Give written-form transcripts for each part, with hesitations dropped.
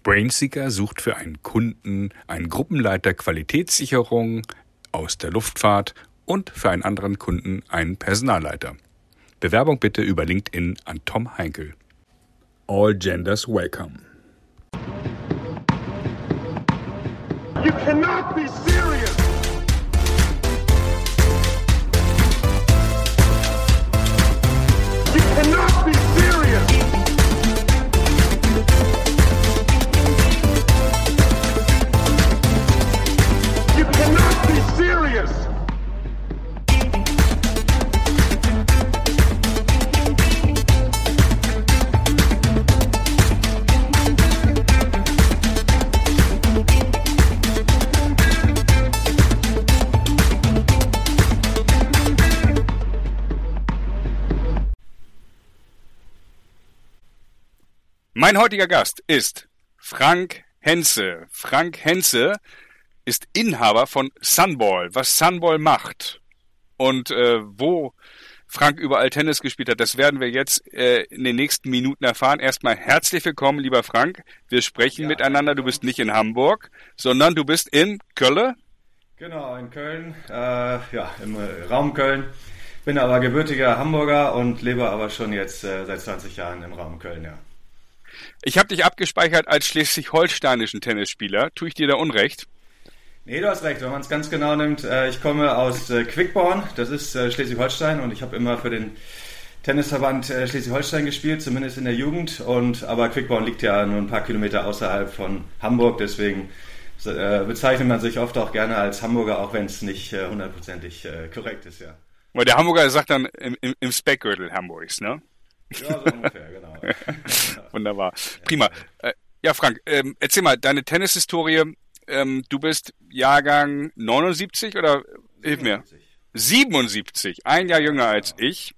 Brainseeker sucht für einen Kunden einen Gruppenleiter Qualitätssicherung aus der Luftfahrt und für einen anderen Kunden einen Personalleiter. Bewerbung bitte über LinkedIn an Tom Heinkel. All genders welcome. You cannot be serious. You cannot be serious. You cannot be serious. Mein heutiger Gast ist Frank Henze. Frank Henze ist Inhaber von Sunball. Was Sunball macht und wo Frank überall Tennis gespielt hat, das werden wir jetzt in den nächsten Minuten erfahren. Erstmal herzlich willkommen, lieber Frank. Wir sprechen miteinander. Du bist nicht in Hamburg, sondern du bist in Köln. Genau, in Köln, im Raum Köln. Bin aber gebürtiger Hamburger und lebe aber schon jetzt seit 20 Jahren im Raum Köln, ja. Ich habe dich abgespeichert als schleswig-holsteinischen Tennisspieler. Tue ich dir da Unrecht? Nee, du hast recht, wenn man es ganz genau nimmt. Ich komme aus Quickborn, das ist Schleswig-Holstein, und ich habe immer für den Tennisverband Schleswig-Holstein gespielt, zumindest in der Jugend. Aber Quickborn liegt ja nur ein paar Kilometer außerhalb von Hamburg, deswegen bezeichnet man sich oft auch gerne als Hamburger, auch wenn es nicht hundertprozentig korrekt ist, ja. Weil der Hamburger sagt dann im Speckgürtel Hamburgs, ne? Ja, so ungefähr, genau. Wunderbar. Prima. Ja, Frank, erzähl mal, deine Tennishistorie, du bist Jahrgang 79 oder hilf mir? 77, ein Jahr jünger als ich.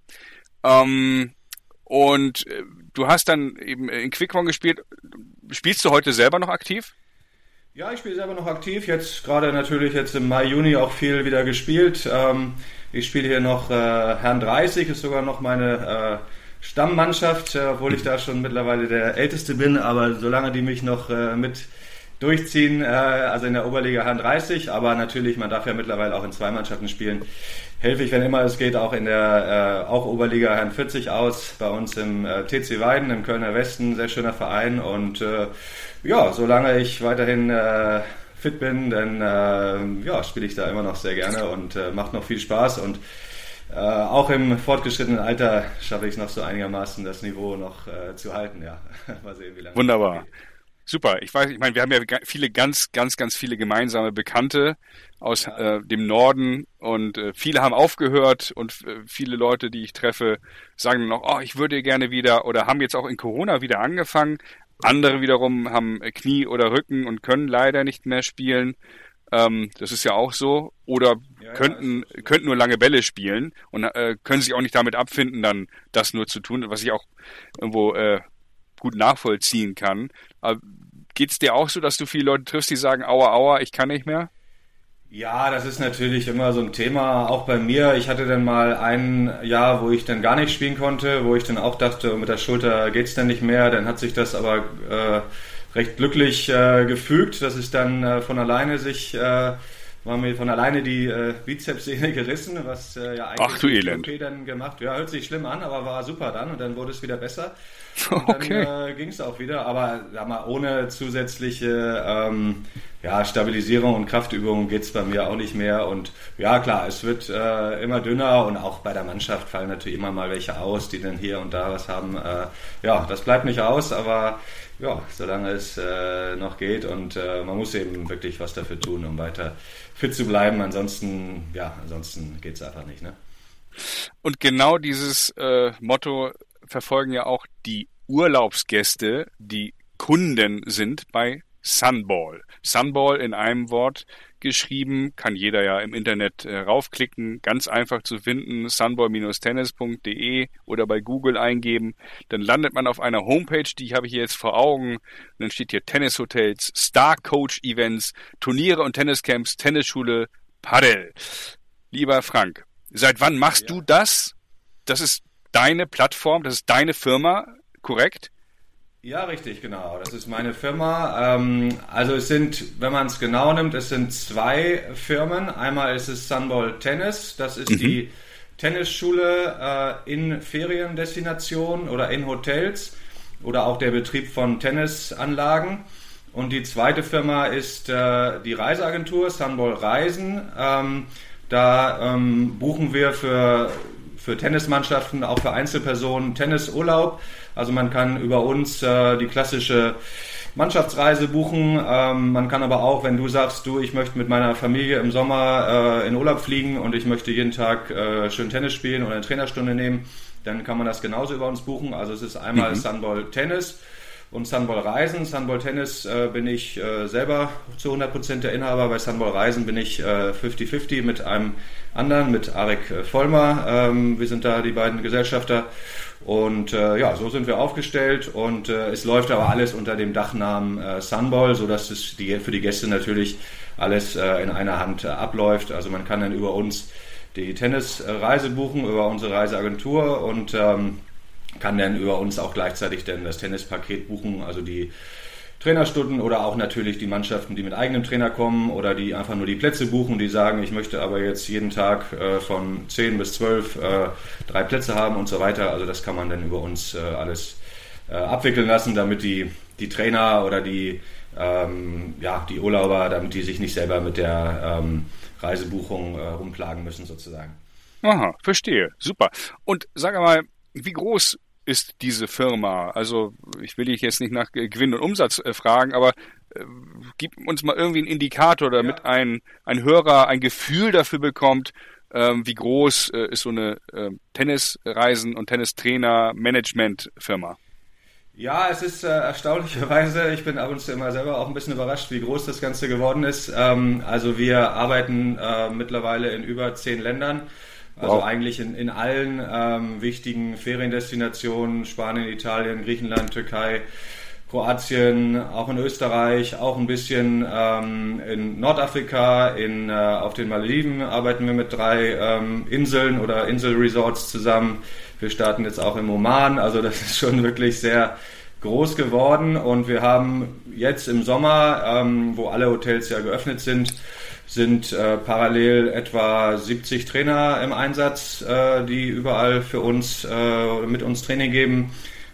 Und du hast dann eben in Quickborn gespielt. Spielst du heute selber noch aktiv? Ja, ich spiele selber noch aktiv. Jetzt gerade natürlich jetzt im Mai, Juni auch viel wieder gespielt. Ich spiele hier noch Herrn 30, ist sogar noch meine Stammmannschaft, obwohl ich da schon mittlerweile der Älteste bin, aber solange die mich noch mit durchziehen, also in der Oberliga Herren 30, aber natürlich, man darf ja mittlerweile auch in zwei Mannschaften spielen, helfe ich, wenn immer es geht, auch in der auch Oberliga Herren 40 aus, bei uns im TC Weiden, im Kölner Westen, sehr schöner Verein, und solange ich weiterhin fit bin, dann spiele ich da immer noch sehr gerne und macht noch viel Spaß, und auch im fortgeschrittenen Alter schaffe ich es noch so einigermaßen, das Niveau noch zu halten, ja. Mal sehen, wie lange. Wunderbar. Super. Ich meine, wir haben ja viele ganz viele gemeinsame Bekannte aus dem Norden, und viele haben aufgehört, und viele Leute, die ich treffe, sagen dann noch, oh, ich würde gerne wieder, oder haben jetzt auch in Corona wieder angefangen. Andere wiederum haben Knie oder Rücken und können leider nicht mehr spielen. Das ist ja auch so. Oder könnten nur lange Bälle spielen und können sich auch nicht damit abfinden, dann das nur zu tun, was ich auch irgendwo gut nachvollziehen kann. Geht's dir auch so, dass du viele Leute triffst, die sagen, aua, ich kann nicht mehr? Ja, das ist natürlich immer so ein Thema, auch bei mir. Ich hatte dann mal ein Jahr, wo ich dann gar nicht spielen konnte, wo ich dann auch dachte, mit der Schulter geht's dann nicht mehr. Dann hat sich das aber recht glücklich gefügt, dass es dann von alleine war mir von alleine die Bizepssehne gerissen, was eigentlich okay dann gemacht. Ja, hört sich schlimm an, aber war super dann, und dann wurde es wieder besser. Und dann ging es auch wieder, aber sag mal, ohne zusätzliche Stabilisierung und Kraftübungen geht's bei mir auch nicht mehr. Und ja, klar, es wird immer dünner, und auch bei der Mannschaft fallen natürlich immer mal welche aus, die dann hier und da was haben. Das bleibt nicht aus, aber ja, solange es noch geht, und man muss eben wirklich was dafür tun, um weiter fit zu bleiben. Ansonsten geht's einfach nicht, ne? Und genau dieses Motto verfolgen ja auch die Urlaubsgäste, die Kunden sind bei Sunball. Sunball in einem Wort geschrieben, kann jeder ja im Internet raufklicken, ganz einfach zu finden, sunball-tennis.de oder bei Google eingeben. Dann landet man auf einer Homepage, die habe ich hier jetzt vor Augen. Und dann steht hier Tennishotels, Star-Coach-Events, Turniere und Tenniscamps, Tennisschule, Padel. Lieber Frank, seit wann machst du das? Das ist deine Plattform, das ist deine Firma, korrekt? Ja, richtig, genau. Das ist meine Firma. Also es sind, wenn man es genau nimmt, es sind zwei Firmen. Einmal ist es Sunball Tennis. Das ist die Tennisschule in Feriendestinationen oder in Hotels oder auch der Betrieb von Tennisanlagen. Und die zweite Firma ist die Reiseagentur Sunball Reisen. Da buchen wir für Tennismannschaften, auch für Einzelpersonen Tennisurlaub. Also man kann über uns die klassische Mannschaftsreise buchen. Man kann aber auch, wenn du sagst, ich möchte mit meiner Familie im Sommer in Urlaub fliegen und ich möchte jeden Tag schön Tennis spielen oder eine Trainerstunde nehmen, dann kann man das genauso über uns buchen. Also es ist einmal Sunball Tennis und Sunball Reisen. Sunball Tennis bin ich selber zu 100% der Inhaber. Bei Sunball Reisen bin ich 50-50 mit einem anderen, mit Arik Vollmer. Wir sind da die beiden Gesellschafter. Und so sind wir aufgestellt und es läuft aber alles unter dem Dachnamen Sunball, sodass es für die Gäste natürlich alles in einer Hand abläuft. Also man kann dann über uns die Tennisreise buchen, über unsere Reiseagentur und kann dann über uns auch gleichzeitig dann das Tennispaket buchen, also die Trainerstunden oder auch natürlich die Mannschaften, die mit eigenem Trainer kommen oder die einfach nur die Plätze buchen, die sagen, ich möchte aber jetzt jeden Tag von 10 bis 12 3 Plätze haben und so weiter. Also das kann man dann über uns alles abwickeln lassen, damit die Trainer oder die Urlauber, damit die sich nicht selber mit der Reisebuchung rumplagen müssen sozusagen. Aha, verstehe. Super. Und sag mal, wie groß ist diese Firma? Also ich will dich jetzt nicht nach Gewinn und Umsatz fragen, aber gib uns mal irgendwie einen Indikator, damit ein Hörer ein Gefühl dafür bekommt, wie groß ist so eine Tennisreisen- und Tennistrainer-Management-Firma. Ja, es ist erstaunlicherweise, ich bin ab und zu immer selber auch ein bisschen überrascht, wie groß das Ganze geworden ist. Also wir arbeiten mittlerweile in über 10 Ländern. Also eigentlich in allen wichtigen Feriendestinationen, Spanien, Italien, Griechenland, Türkei, Kroatien, auch in Österreich, auch ein bisschen in Nordafrika, auf den Malediven arbeiten wir mit 3 Inseln oder Inselresorts zusammen. Wir starten jetzt auch im Oman, also das ist schon wirklich sehr groß geworden und wir haben jetzt im Sommer, wo alle Hotels ja geöffnet sind parallel etwa 70 Trainer im Einsatz, die überall für uns mit uns Training geben.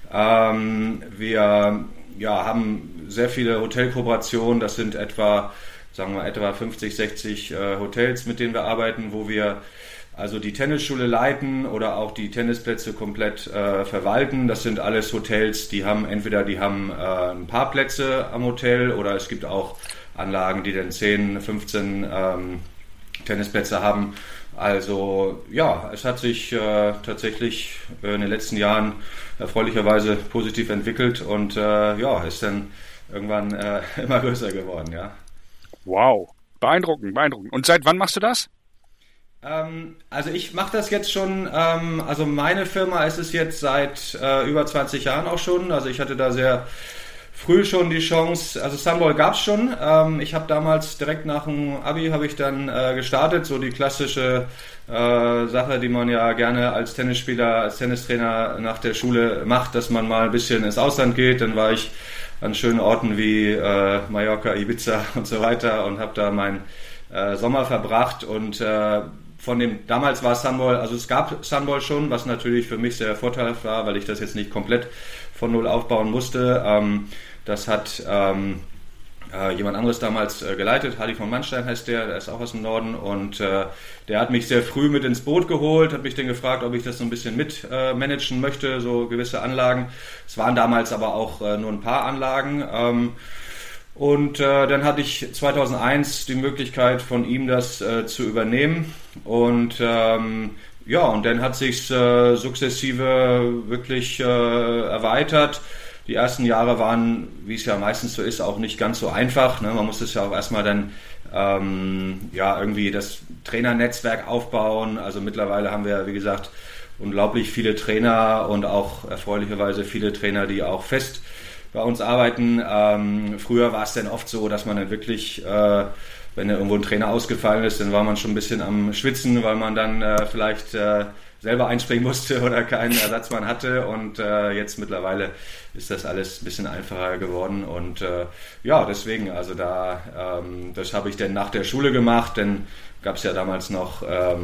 Wir haben sehr viele Hotelkooperationen, das sind etwa 50, 60 Hotels, mit denen wir arbeiten, wo wir also die Tennisschule leiten oder auch die Tennisplätze komplett verwalten. Das sind alles Hotels, die haben ein paar Plätze am Hotel oder es gibt auch Anlagen, die dann 10, 15 Tennisplätze haben. Also ja, es hat sich tatsächlich in den letzten Jahren erfreulicherweise positiv entwickelt und ist dann irgendwann immer größer geworden, ja. Wow, beeindruckend. Und seit wann machst du das? Also ich mache das jetzt schon, also meine Firma ist es jetzt seit über 20 Jahren auch schon, also ich hatte da sehr früh schon die Chance, also Sunball gab's schon, ich habe damals direkt nach dem Abi habe ich dann gestartet, so die klassische Sache, die man ja gerne als Tennisspieler, als Tennistrainer nach der Schule macht, dass man mal ein bisschen ins Ausland geht, dann war ich an schönen Orten wie Mallorca, Ibiza und so weiter und habe da meinen Sommer verbracht und damals war Sunball, also es gab Sunball schon, was natürlich für mich sehr vorteilhaft war, weil ich das jetzt nicht komplett von null aufbauen musste. Das hat jemand anderes damals geleitet, Hardy von Mannstein heißt der ist auch aus dem Norden und der hat mich sehr früh mit ins Boot geholt, hat mich dann gefragt, ob ich das so ein bisschen mit managen möchte, so gewisse Anlagen. Es waren damals aber auch nur ein paar Anlagen. Und dann hatte ich 2001 die Möglichkeit von ihm das zu übernehmen und und dann hat sich sukzessive wirklich erweitert. Die ersten Jahre waren, wie es ja meistens so ist, auch nicht ganz so einfach. Ne? Man muss es ja auch erstmal dann irgendwie das Trainernetzwerk aufbauen. Also mittlerweile haben wir, wie gesagt, unglaublich viele Trainer und auch erfreulicherweise viele Trainer, die auch fest bei uns arbeiten. Früher war es dann oft so, dass man dann wirklich, wenn irgendwo ein Trainer ausgefallen ist, dann war man schon ein bisschen am Schwitzen, weil man dann vielleicht selber einspringen musste oder keinen Ersatzmann hatte. Und jetzt mittlerweile ist das alles ein bisschen einfacher geworden. Und deswegen, also das habe ich dann nach der Schule gemacht, denn gab es ja damals noch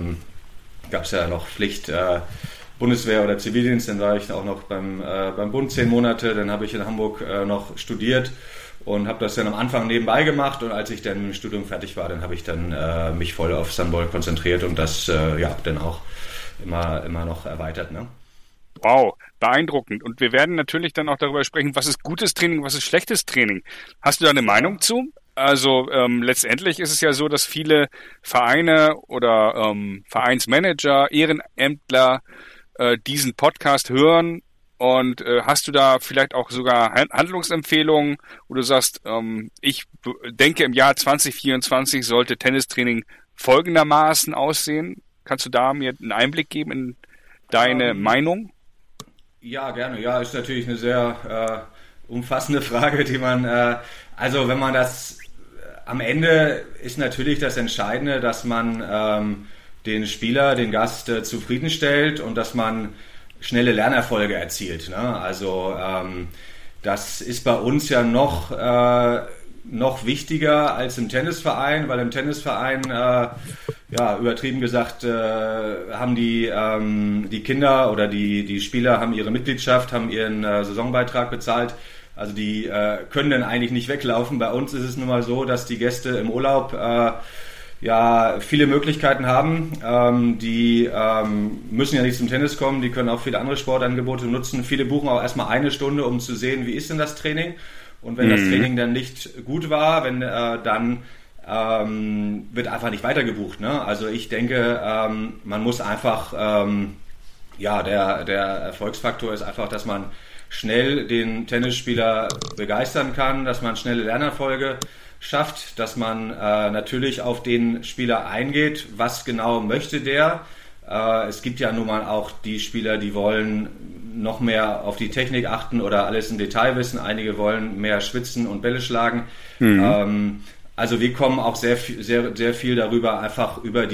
Pflicht Bundeswehr oder Zivildienst, dann war ich auch noch beim Bund 10 Monate, dann habe ich in Hamburg noch studiert und habe das dann am Anfang nebenbei gemacht, und als ich dann mit dem Studium fertig war, dann habe ich dann mich voll auf Sunball konzentriert und das dann auch immer noch erweitert. Ne? Wow, beeindruckend. Und wir werden natürlich dann auch darüber sprechen, was ist gutes Training, was ist schlechtes Training. Hast du da eine Meinung zu? Also letztendlich ist es ja so, dass viele Vereine oder Vereinsmanager, Ehrenämtler diesen Podcast hören. Und hast du da vielleicht auch sogar Handlungsempfehlungen, wo du sagst, ich denke, im Jahr 2024 sollte Tennistraining folgendermaßen aussehen? Kannst du da mir einen Einblick geben in deine Meinung? Ja, gerne. Ja, ist natürlich eine sehr umfassende Frage, die man, also wenn man das, am Ende ist natürlich das Entscheidende, dass man den Spieler, den Gast zufriedenstellt und dass man schnelle Lernerfolge erzielt. Ne? Also das ist bei uns ja noch wichtiger als im Tennisverein, weil im Tennisverein, übertrieben gesagt, haben die Kinder oder die Spieler haben ihre Mitgliedschaft, haben ihren Saisonbeitrag bezahlt. Also die können dann eigentlich nicht weglaufen. Bei uns ist es nun mal so, dass die Gäste im Urlaub viele Möglichkeiten haben. Die müssen ja nicht zum Tennis kommen, die können auch viele andere Sportangebote nutzen. Viele buchen auch erstmal 1 Stunde, um zu sehen, wie ist denn das Training. Und wenn das Training dann nicht gut war, dann wird einfach nicht weitergebucht. Ne? Also ich denke, man muss einfach, der Erfolgsfaktor ist einfach, dass man schnell den Tennisspieler begeistern kann, dass man schnelle Lernerfolge schafft, dass man natürlich auf den Spieler eingeht, was genau möchte der. Es gibt ja nun mal auch die Spieler, die wollen noch mehr auf die Technik achten oder alles im Detail wissen. Einige wollen mehr schwitzen und Bälle schlagen. Also wir kommen auch sehr viel darüber, einfach über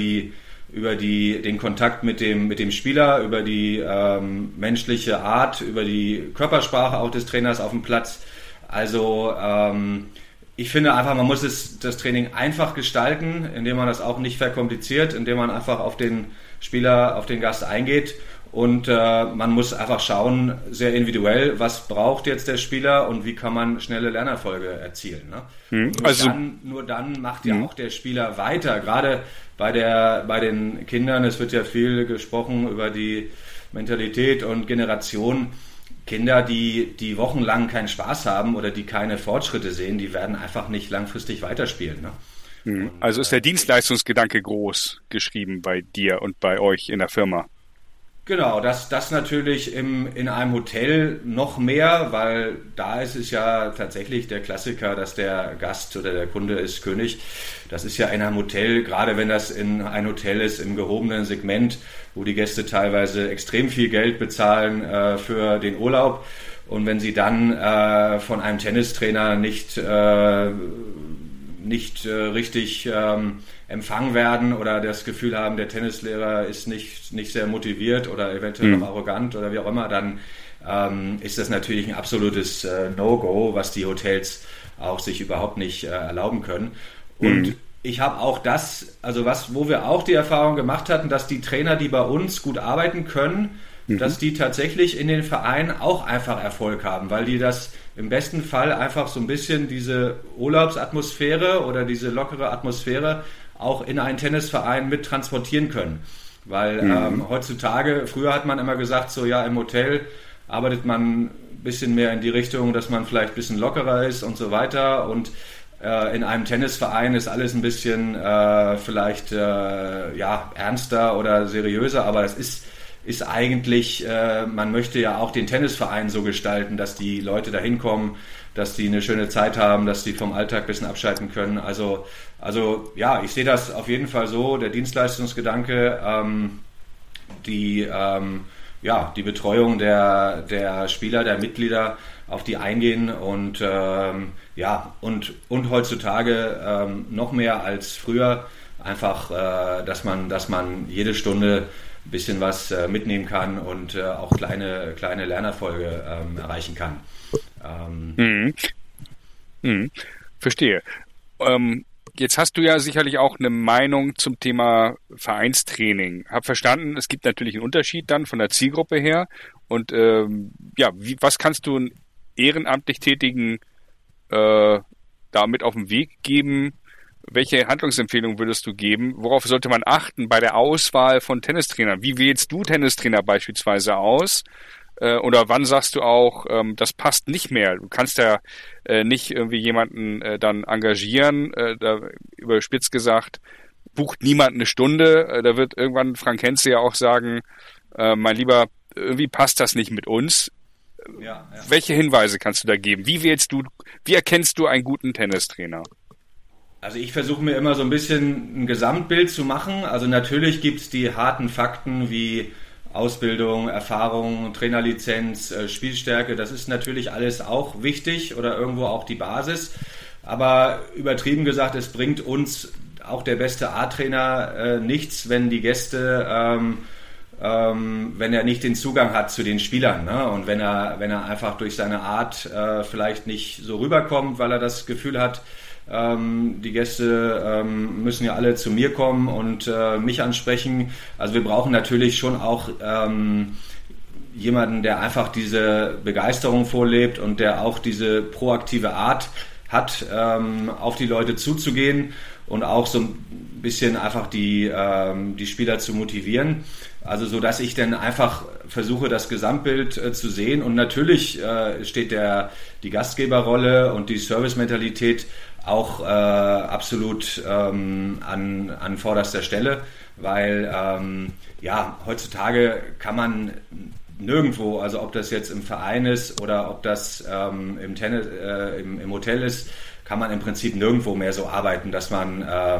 den Kontakt mit dem Spieler, über die menschliche Art, über die Körpersprache auch des Trainers auf dem Platz. Also ich finde einfach, man muss das Training einfach gestalten, indem man das auch nicht verkompliziert, indem man einfach auf den Spieler, auf den Gast eingeht, und man muss einfach schauen, sehr individuell, was braucht jetzt der Spieler und wie kann man schnelle Lernerfolge erzielen. Ne? Nur dann macht ja auch der Spieler weiter, gerade bei den Kindern. Es wird ja viel gesprochen über die Mentalität und Generation. Kinder, die wochenlang keinen Spaß haben oder die keine Fortschritte sehen, die werden einfach nicht langfristig weiterspielen. Ne? Also ist der Dienstleistungsgedanke groß geschrieben bei dir und bei euch in der Firma? Genau, das natürlich in einem Hotel noch mehr, weil da ist es ja tatsächlich der Klassiker, dass der Gast oder der Kunde ist König. Das ist ja in einem Hotel, gerade wenn das in ein Hotel ist im gehobenen Segment, wo die Gäste teilweise extrem viel Geld bezahlen für den Urlaub. Und wenn sie dann von einem Tennistrainer nicht richtig empfangen werden oder das Gefühl haben, der Tennislehrer ist nicht sehr motiviert oder eventuell noch arrogant oder wie auch immer, dann ist das natürlich ein absolutes No-Go, was die Hotels auch sich überhaupt nicht erlauben können. Und ich habe auch wo wir auch die Erfahrung gemacht hatten, dass die Trainer, die bei uns gut arbeiten können, dass die tatsächlich in den Vereinen auch einfach Erfolg haben, weil die das im besten Fall einfach so ein bisschen diese Urlaubsatmosphäre oder diese lockere Atmosphäre auch in einen Tennisverein mit transportieren können. Weil heutzutage, früher hat man immer gesagt, so ja, im Hotel arbeitet man ein bisschen mehr in die Richtung, dass man vielleicht ein bisschen lockerer ist und so weiter, und in einem Tennisverein ist alles ein bisschen vielleicht ernster oder seriöser, aber das ist eigentlich, man möchte ja auch den Tennisverein so gestalten, dass die Leute da hinkommen, dass die eine schöne Zeit haben, dass die vom Alltag ein bisschen abschalten können. Also ich sehe das auf jeden Fall so, der Dienstleistungsgedanke, die Betreuung der Spieler, der Mitglieder, auf die eingehen und heutzutage noch mehr als früher einfach, dass man jede Stunde ein bisschen was mitnehmen kann und auch kleine Lernerfolge erreichen kann. Verstehe. Jetzt hast du ja sicherlich auch eine Meinung zum Thema Vereinstraining. Hab verstanden, es gibt natürlich einen Unterschied dann von der Zielgruppe her. Und was kannst du einen ehrenamtlich Tätigen damit auf den Weg geben? Welche Handlungsempfehlungen würdest du geben? Worauf sollte man achten bei der Auswahl von Tennistrainern? Wie wählst du Tennistrainer beispielsweise aus? Oder wann sagst du auch, das passt nicht mehr? Du kannst ja nicht irgendwie jemanden dann engagieren, da überspitzt gesagt, bucht niemand eine Stunde. Da wird irgendwann Frank Hentze ja auch sagen, mein Lieber, irgendwie passt das nicht mit uns. Ja. Welche Hinweise kannst du da geben? Wie erkennst du einen guten Tennistrainer? Also ich versuche mir immer so ein bisschen ein Gesamtbild zu machen. Also natürlich gibt es die harten Fakten wie Ausbildung, Erfahrung, Trainerlizenz, Spielstärke, das ist natürlich alles auch wichtig oder irgendwo auch die Basis. Aber übertrieben gesagt, es bringt uns auch der beste A-Trainer nichts, wenn die Gäste, wenn er nicht den Zugang hat zu den Spielern, ne? Und wenn er einfach durch seine Art vielleicht nicht so rüberkommt, weil er das Gefühl hat, die Gäste müssen ja alle zu mir kommen und mich ansprechen. Also wir brauchen natürlich schon auch jemanden, der einfach diese Begeisterung vorlebt und der auch diese proaktive Art hat, auf die Leute zuzugehen und auch so ein bisschen einfach die Spieler zu motivieren. Also so, dass ich dann einfach versuche, das Gesamtbild zu sehen. Und natürlich steht die Gastgeberrolle und die Servicementalität auch absolut an vorderster Stelle, weil heutzutage kann man nirgendwo, also ob das jetzt im Verein ist oder ob das im Hotel ist, kann man im Prinzip nirgendwo mehr so arbeiten, dass man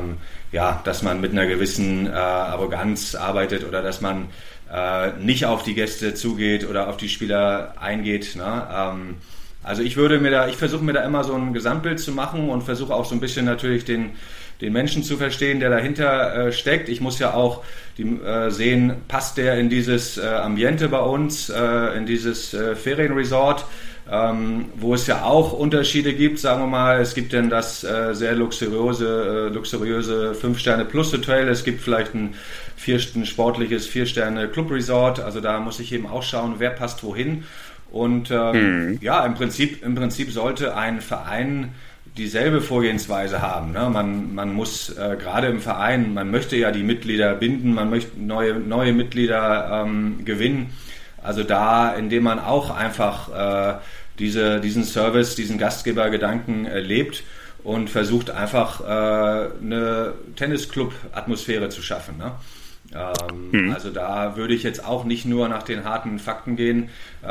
mit einer gewissen Arroganz arbeitet oder dass man nicht auf die Gäste zugeht oder auf die Spieler eingeht, ne? Also ich versuche mir da immer so ein Gesamtbild zu machen und versuche auch so ein bisschen natürlich den Menschen zu verstehen, der dahinter steckt. Ich muss ja auch sehen, passt der in dieses Ambiente bei uns, in dieses Ferienresort, wo es ja auch Unterschiede gibt, sagen wir mal. Es gibt denn das sehr luxuriöse 5-Sterne-Plus-Hotel, es gibt vielleicht ein sportliches 4-Sterne-Club-Resort, also da muss ich eben auch schauen, wer passt wohin. Und im Prinzip sollte ein Verein dieselbe Vorgehensweise haben, ne? Man muss gerade im Verein, man möchte ja die Mitglieder binden, man möchte neue Mitglieder gewinnen. Also da, indem man auch einfach diesen Service, diesen Gastgebergedanken lebt und versucht einfach eine Tennisclub-Atmosphäre zu schaffen, ne? Also da würde ich jetzt auch nicht nur nach den harten Fakten gehen,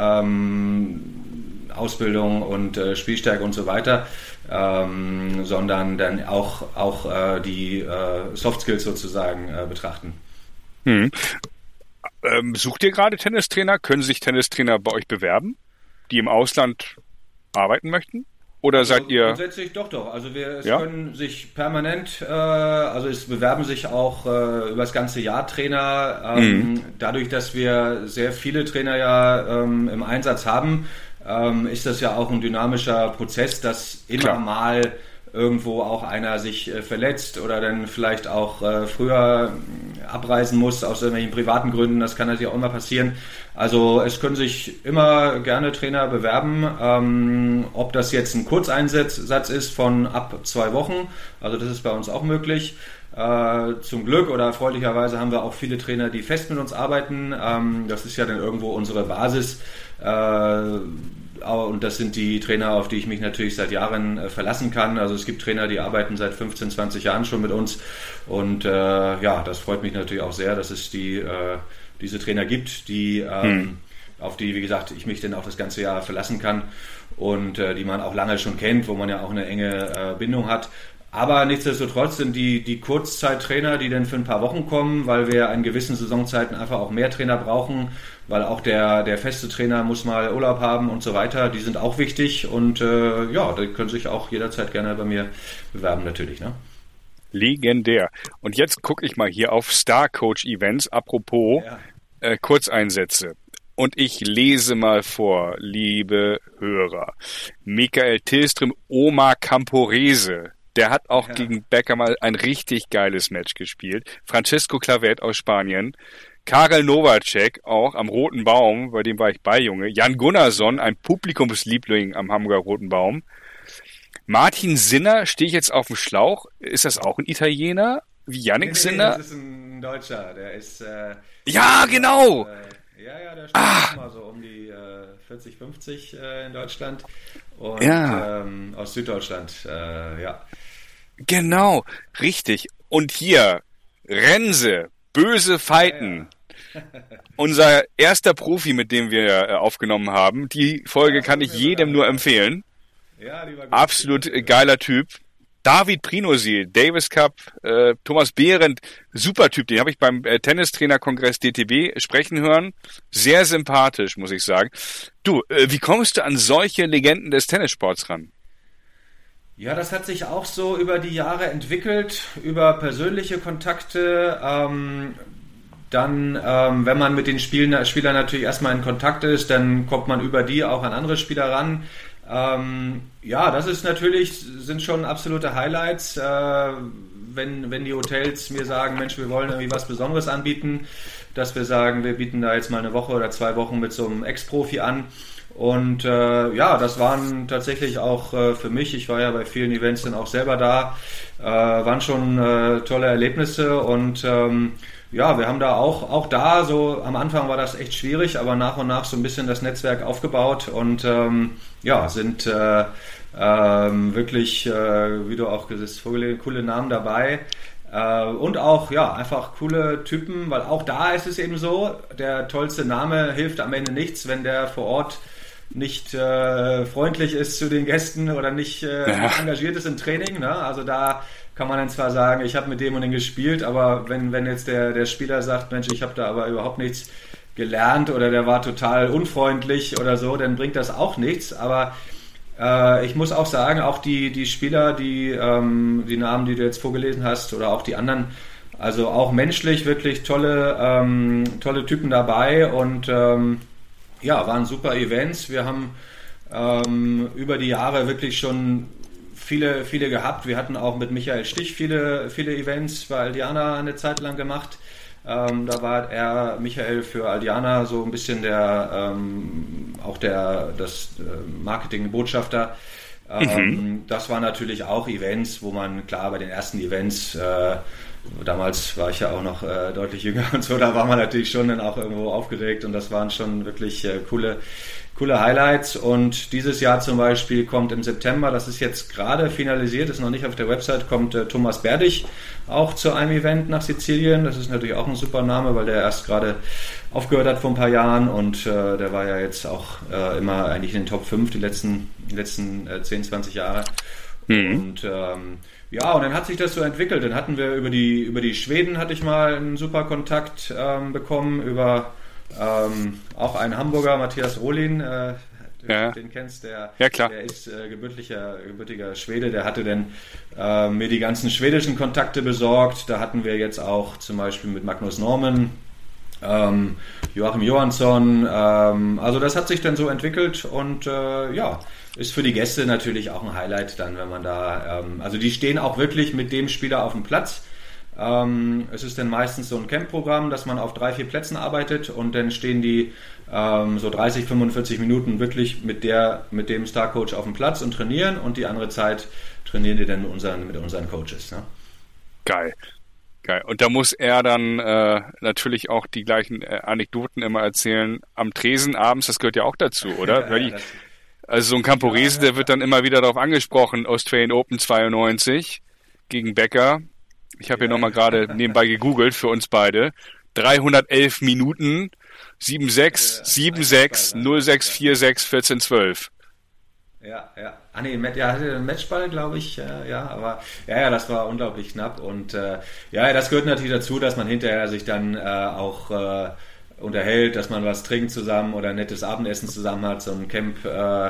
Ausbildung und Spielstärke und so weiter, sondern dann auch die Soft Skills sozusagen betrachten. Sucht ihr gerade Tennistrainer? Können sich Tennistrainer bei euch bewerben, die im Ausland arbeiten möchten? Oder seid ihr... Grundsätzlich doch. Also es können sich permanent, es bewerben sich auch über das ganze Jahr Trainer. Dadurch, dass wir sehr viele Trainer ja im Einsatz haben, ist das ja auch ein dynamischer Prozess, dass immer mal irgendwo auch einer sich verletzt oder dann vielleicht auch früher abreisen muss aus irgendwelchen privaten Gründen. Das kann natürlich auch immer passieren. Also es können sich immer gerne Trainer bewerben. Ob das jetzt ein Kurzeinsatz ist von ab 2 Wochen, also das ist bei uns auch möglich. Zum Glück oder erfreulicherweise haben wir auch viele Trainer, die fest mit uns arbeiten. Das ist ja dann irgendwo unsere Basis. Und das sind die Trainer, auf die ich mich natürlich seit Jahren verlassen kann. Also es gibt Trainer, die arbeiten seit 15, 20 Jahren schon mit uns. Und das freut mich natürlich auch sehr, dass es diese Trainer gibt, auf die, wie gesagt, ich mich dann auch das ganze Jahr verlassen kann und die man auch lange schon kennt, wo man ja auch eine enge Bindung hat. Aber nichtsdestotrotz sind die Kurzzeittrainer, die dann für ein paar Wochen kommen, weil wir in gewissen Saisonzeiten einfach auch mehr Trainer brauchen, weil auch der feste Trainer muss mal Urlaub haben und so weiter. Die sind auch wichtig und die können sich auch jederzeit gerne bei mir bewerben natürlich, ne? Legendär. Und jetzt gucke ich mal hier auf Star Coach Events, apropos Kurzeinsätze. Und ich lese mal vor, liebe Hörer. Michael Tillström, Omar Camporese. Der hat auch gegen Becker mal ein richtig geiles Match gespielt. Francisco Clavet aus Spanien. Karel Novacek auch am Roten Baum, bei dem war ich bei, Junge. Jan Gunnarsson, ein Publikumsliebling am Hamburger Roten Baum. Martin Sinner, stehe ich jetzt auf dem Schlauch. Ist das auch ein Italiener? Wie Yannick Sinner? Das ist ein Deutscher, der ist... ja, genau! Der spielt auch mal so um die 40, 50 in Deutschland und aus Süddeutschland, Genau, richtig. Und hier, Rense, böse Fighten. Unser erster Profi, mit dem wir aufgenommen haben. Die Folge kann ich jedem nur empfehlen. Ja, die war gut. Absolut geiler Typ. David Prinosil, Davis Cup, Thomas Behrendt, super Typ, den habe ich beim Tennistrainerkongress DTB sprechen hören. Sehr sympathisch, muss ich sagen. Du, wie kommst du an solche Legenden des Tennissports ran? Ja, das hat sich auch so über die Jahre entwickelt, über persönliche Kontakte. Dann, wenn man mit den Spielern natürlich erstmal in Kontakt ist, dann kommt man über die auch an andere Spieler ran. Das ist natürlich, sind schon absolute Highlights, wenn die Hotels mir sagen, Mensch, wir wollen irgendwie was Besonderes anbieten, dass wir sagen, wir bieten da jetzt mal eine Woche oder 2 Wochen mit so einem Ex-Profi an. Und das waren tatsächlich auch für mich, ich war ja bei vielen Events dann auch selber da, waren schon tolle Erlebnisse und wir haben da auch da so, am Anfang war das echt schwierig, aber nach und nach so ein bisschen das Netzwerk aufgebaut und sind wirklich, wie du auch gesagt hast, coole Namen dabei. Und auch, einfach coole Typen, weil auch da ist es eben so, der tollste Name hilft am Ende nichts, wenn der vor Ort nicht freundlich ist zu den Gästen oder nicht engagiert ist im Training. Ne? Also da kann man dann zwar sagen, ich habe mit dem und dem gespielt, aber wenn jetzt der Spieler sagt, Mensch, ich habe da aber überhaupt nichts gelernt oder der war total unfreundlich oder so, dann bringt das auch nichts. Aber ich muss auch sagen, auch die Spieler, die Namen, die du jetzt vorgelesen hast oder auch die anderen, also auch menschlich wirklich tolle Typen dabei und waren super Events. Wir haben über die Jahre wirklich schon viele gehabt. Wir hatten auch mit Michael Stich viele Events bei Aldiana eine Zeit lang gemacht. Da war Michael für Aldiana so ein bisschen das Marketing-Botschafter. Das waren natürlich auch Events, wo man, klar, bei den ersten Events, damals war ich ja auch noch deutlich jünger und so, da war man natürlich schon dann auch irgendwo aufgeregt und das waren schon wirklich coole Highlights und dieses Jahr zum Beispiel kommt im September, das ist jetzt gerade finalisiert, ist noch nicht auf der Website, kommt Thomas Berdych auch zu einem Event nach Sizilien. Das ist natürlich auch ein super Name, weil der erst gerade aufgehört hat vor ein paar Jahren und der war ja jetzt auch immer eigentlich in den Top 5 die letzten 10, 20 Jahre. Und und dann hat sich das so entwickelt. Dann hatten wir über die Schweden hatte ich mal einen super Kontakt bekommen, über auch einen Hamburger, Matthias Rohlin, den kennst, der ist gebürtiger Schwede, der hatte dann mir die ganzen schwedischen Kontakte besorgt. Da hatten wir jetzt auch zum Beispiel mit Magnus Norman, Joachim Johansson, also das hat sich dann so entwickelt und ist für die Gäste natürlich auch ein Highlight dann, wenn man da, also die stehen auch wirklich mit dem Spieler auf dem Platz. Es ist dann meistens so ein Camp-Programm, dass man auf 3-4 Plätzen arbeitet und dann stehen die so 30, 45 Minuten wirklich mit dem Star-Coach auf dem Platz und trainieren und die andere Zeit trainieren die dann mit unseren Coaches. Ne? Geil. Und da muss er dann natürlich auch die gleichen Anekdoten immer erzählen am Tresen abends, das gehört ja auch dazu, oder? Also so ein Camporese, der wird dann immer wieder darauf angesprochen, Australian Open 92 gegen Becker. Ich habe hier nochmal gerade nebenbei gegoogelt für uns beide. 311 Minuten, 7-6, 7-6, 0-6, 4-6, 14-12. Ja. Hatte einen Matchball, glaube ich, aber das war unglaublich knapp und das gehört natürlich dazu, dass man hinterher sich dann auch unterhält, dass man was trinkt zusammen oder ein nettes Abendessen zusammen hat. So ein Camp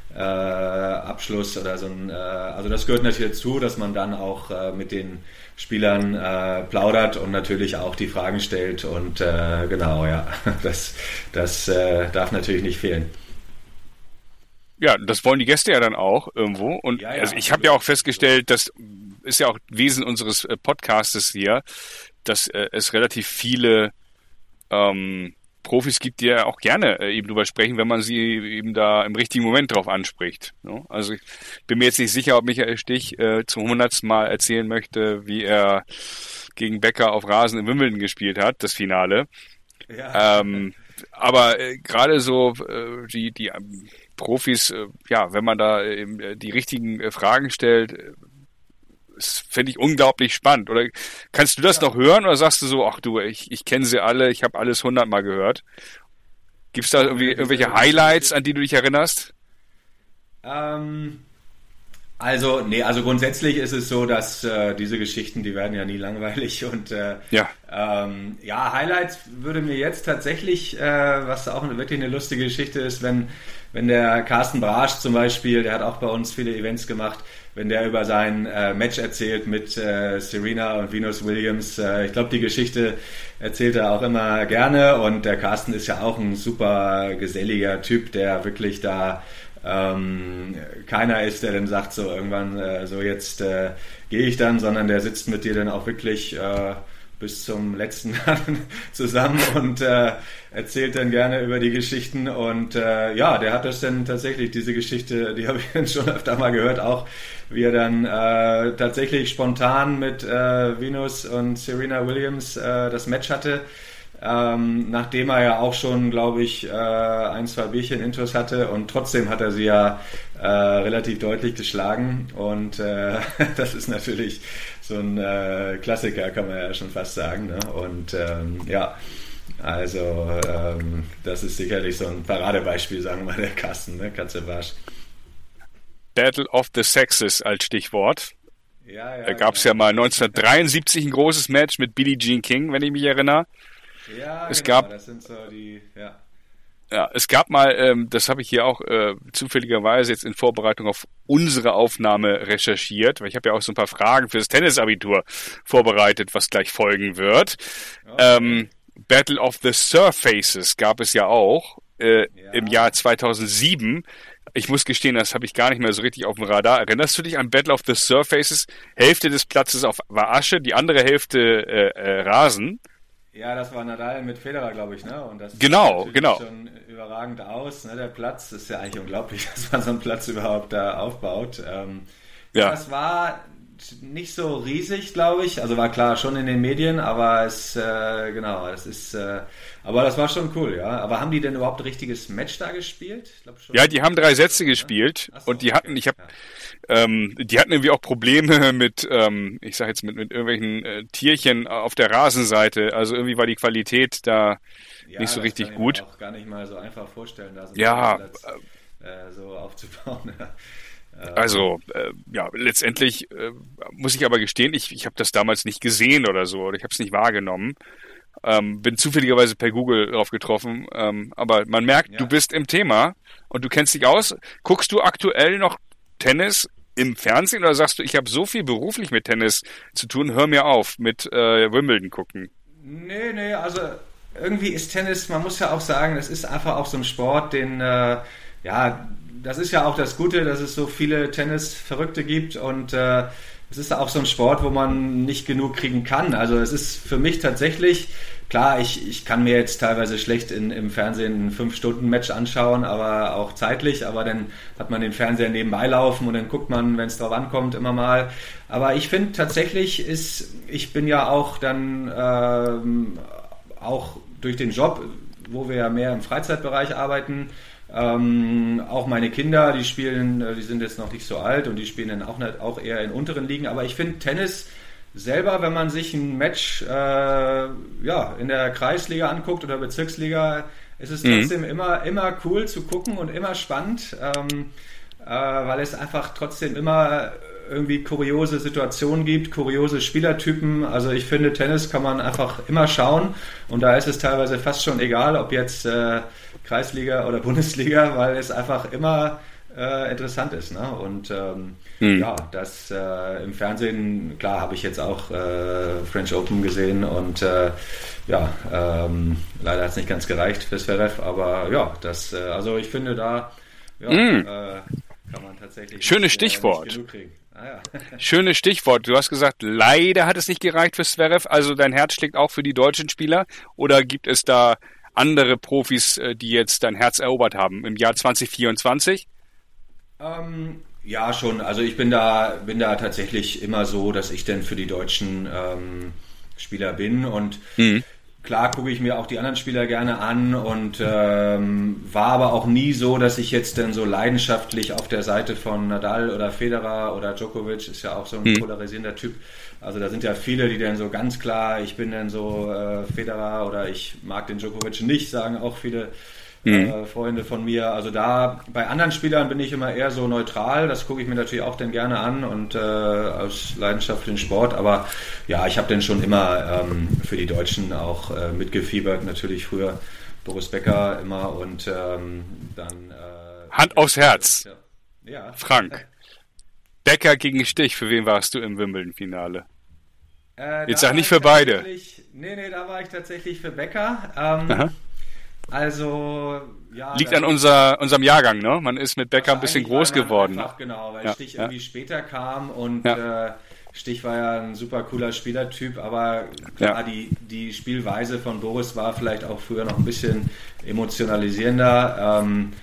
Abschluss oder also das gehört natürlich dazu, dass man dann auch mit den Spielern plaudert und natürlich auch die Fragen stellt und genau, ja, das darf natürlich nicht fehlen. Ja, das wollen die Gäste ja dann auch irgendwo. Und Ja, also ich habe ja auch festgestellt, das ist ja auch Wesen unseres Podcastes hier, dass es relativ viele Profis gibt, die ja auch gerne eben drüber sprechen, wenn man sie eben da im richtigen Moment drauf anspricht. Ne? Also ich bin mir jetzt nicht sicher, ob Michael Stich zum 100. Mal erzählen möchte, wie er gegen Becker auf Rasen in Wimbledon gespielt hat, das Finale. Ja. Aber gerade so die Profis, ja, wenn man da eben die richtigen Fragen stellt, das finde ich unglaublich spannend. Oder kannst du das noch hören oder sagst du so, ach du, ich kenne sie alle, ich habe alles 100 Mal gehört? Gibt's da irgendwie irgendwelche Highlights, an die du dich erinnerst? Also grundsätzlich ist es so, dass diese Geschichten, die werden ja nie langweilig und Highlights würde mir jetzt tatsächlich, was auch wirklich eine lustige Geschichte ist, wenn der Carsten Brasch zum Beispiel, der hat auch bei uns viele Events gemacht, wenn der über sein Match erzählt mit Serena und Venus Williams. Ich glaube, die Geschichte erzählt er auch immer gerne und der Carsten ist ja auch ein super geselliger Typ, der wirklich da keiner ist, der dann sagt so irgendwann so jetzt gehe ich dann, sondern der sitzt mit dir dann auch wirklich bis zum letzten zusammen und erzählt dann gerne über die Geschichten und der hat das dann tatsächlich, diese Geschichte, die habe ich dann schon öfter mal gehört, auch wie er dann tatsächlich spontan mit Venus und Serena Williams das Match hatte, nachdem er ja auch schon, glaube ich, 1, 2 Bierchen Intus hatte und trotzdem hat er sie ja relativ deutlich geschlagen und das ist natürlich so ein Klassiker, kann man ja schon fast sagen, ne? Und das ist sicherlich so ein Paradebeispiel, sagen wir mal, der Carsten, ne? Katzebarsch. Battle of the Sexes als Stichwort. Ja, Da gab es ja mal 1973 ein großes Match mit Billie Jean King, wenn ich mich erinnere. Ja, es genau, gab, das sind so die, ja. Ja, es gab mal, das habe ich hier auch zufälligerweise jetzt in Vorbereitung auf unsere Aufnahme recherchiert, weil ich habe ja auch so ein paar Fragen für das Tennisabitur vorbereitet, was gleich folgen wird. Okay. Battle of the Surfaces gab es ja auch im Jahr 2007. Ich muss gestehen, das habe ich gar nicht mehr so richtig auf dem Radar. Erinnerst du dich an Battle of the Surfaces? Hälfte des Platzes war Asche, die andere Hälfte Rasen. Ja, das war Nadal mit Federer, glaube ich, ne? Und das Genau, sieht genau. schon überragend aus, ne? Der Platz ist ja eigentlich unglaublich, dass man so einen Platz überhaupt da aufbaut. Das war nicht so riesig, glaube ich. Also war klar schon in den Medien, aber aber das war schon cool, ja. Aber haben die denn überhaupt ein richtiges Match da gespielt? Ich glaube schon. Ja, die haben 3 Sätze gespielt und die hatten, die hatten irgendwie auch Probleme mit, ich sag jetzt mit irgendwelchen Tierchen auf der Rasenseite. Also irgendwie war die Qualität da nicht so richtig gut. Ich kann mir auch gar nicht mal so einfach vorstellen, da so so aufzubauen. Also, letztendlich muss ich aber gestehen, ich habe das damals nicht gesehen oder so, oder ich habe es nicht wahrgenommen. Bin zufälligerweise per Google drauf getroffen, aber man merkt, du bist im Thema und du kennst dich aus. Guckst du aktuell noch Tennis im Fernsehen oder sagst du, ich habe so viel beruflich mit Tennis zu tun, hör mir auf mit Wimbledon gucken? Nee, also irgendwie ist Tennis, man muss ja auch sagen, es ist einfach auch so ein Sport, den, das ist ja auch das Gute, dass es so viele Tennis-Verrückte gibt und es ist auch so ein Sport, wo man nicht genug kriegen kann. Also es ist für mich tatsächlich, klar, ich kann mir jetzt teilweise schlecht im Fernsehen ein 5-Stunden-Match anschauen, aber auch zeitlich, aber dann hat man den Fernseher nebenbei laufen und dann guckt man, wenn es drauf ankommt, immer mal. Aber ich finde tatsächlich ich bin ja auch dann auch durch den Job, wo wir ja mehr im Freizeitbereich arbeiten, auch meine Kinder, die sind jetzt noch nicht so alt und die spielen dann auch eher in unteren Ligen, aber ich finde Tennis selber, wenn man sich ein Match in der Kreisliga anguckt oder Bezirksliga, ist es trotzdem immer cool zu gucken und immer spannend, weil es einfach trotzdem immer irgendwie kuriose Situationen gibt, kuriose Spielertypen. Also ich finde, Tennis kann man einfach immer schauen und da ist es teilweise fast schon egal, ob jetzt Kreisliga oder Bundesliga, weil es einfach immer interessant ist. Ne? Und ja, das im Fernsehen, klar, habe ich jetzt auch French Open gesehen und ja, leider hat es nicht ganz gereicht für Zverev, aber ja, das, also ich finde da ja, kann man tatsächlich schönes Stichwort. Nicht genug kriegen. Ja. Schönes Stichwort. Du hast gesagt, leider hat es nicht gereicht für Zverev. Also dein Herz schlägt auch für die deutschen Spieler. Oder gibt es da andere Profis, die jetzt dein Herz erobert haben im Jahr 2024? Ja, schon. Also ich bin da tatsächlich immer so, dass ich denn für die deutschen Spieler bin. Und klar gucke ich mir auch die anderen Spieler gerne an und war aber auch nie so, dass ich jetzt dann so leidenschaftlich auf der Seite von Nadal oder Federer oder Djokovic, ist ja auch so ein polarisierender Typ. Also da sind ja viele, die dann so ganz klar, ich bin dann so Federer oder ich mag den Djokovic nicht, sagen auch viele Freunde von mir. Also da bei anderen Spielern bin ich immer eher so neutral. Das gucke ich mir natürlich auch dann gerne an und aus Leidenschaft für den Sport. Aber ja, ich habe dann schon immer für die Deutschen auch mitgefiebert. Natürlich früher Boris Becker immer und dann Hand aufs Herz. Ja. Frank. Becker gegen Stich. Für wen warst du im Wimbledon-Finale? Jetzt sag nicht für beide. Nee, da war ich tatsächlich für Becker. Also, ja. Liegt an unserem Jahrgang, ne? Man ist mit Becker ein bisschen groß geworden. Einfach, genau, weil Stich irgendwie später kam und Stich war ja ein super cooler Spielertyp, aber klar, die Spielweise von Boris war vielleicht auch früher noch ein bisschen emotionalisierender.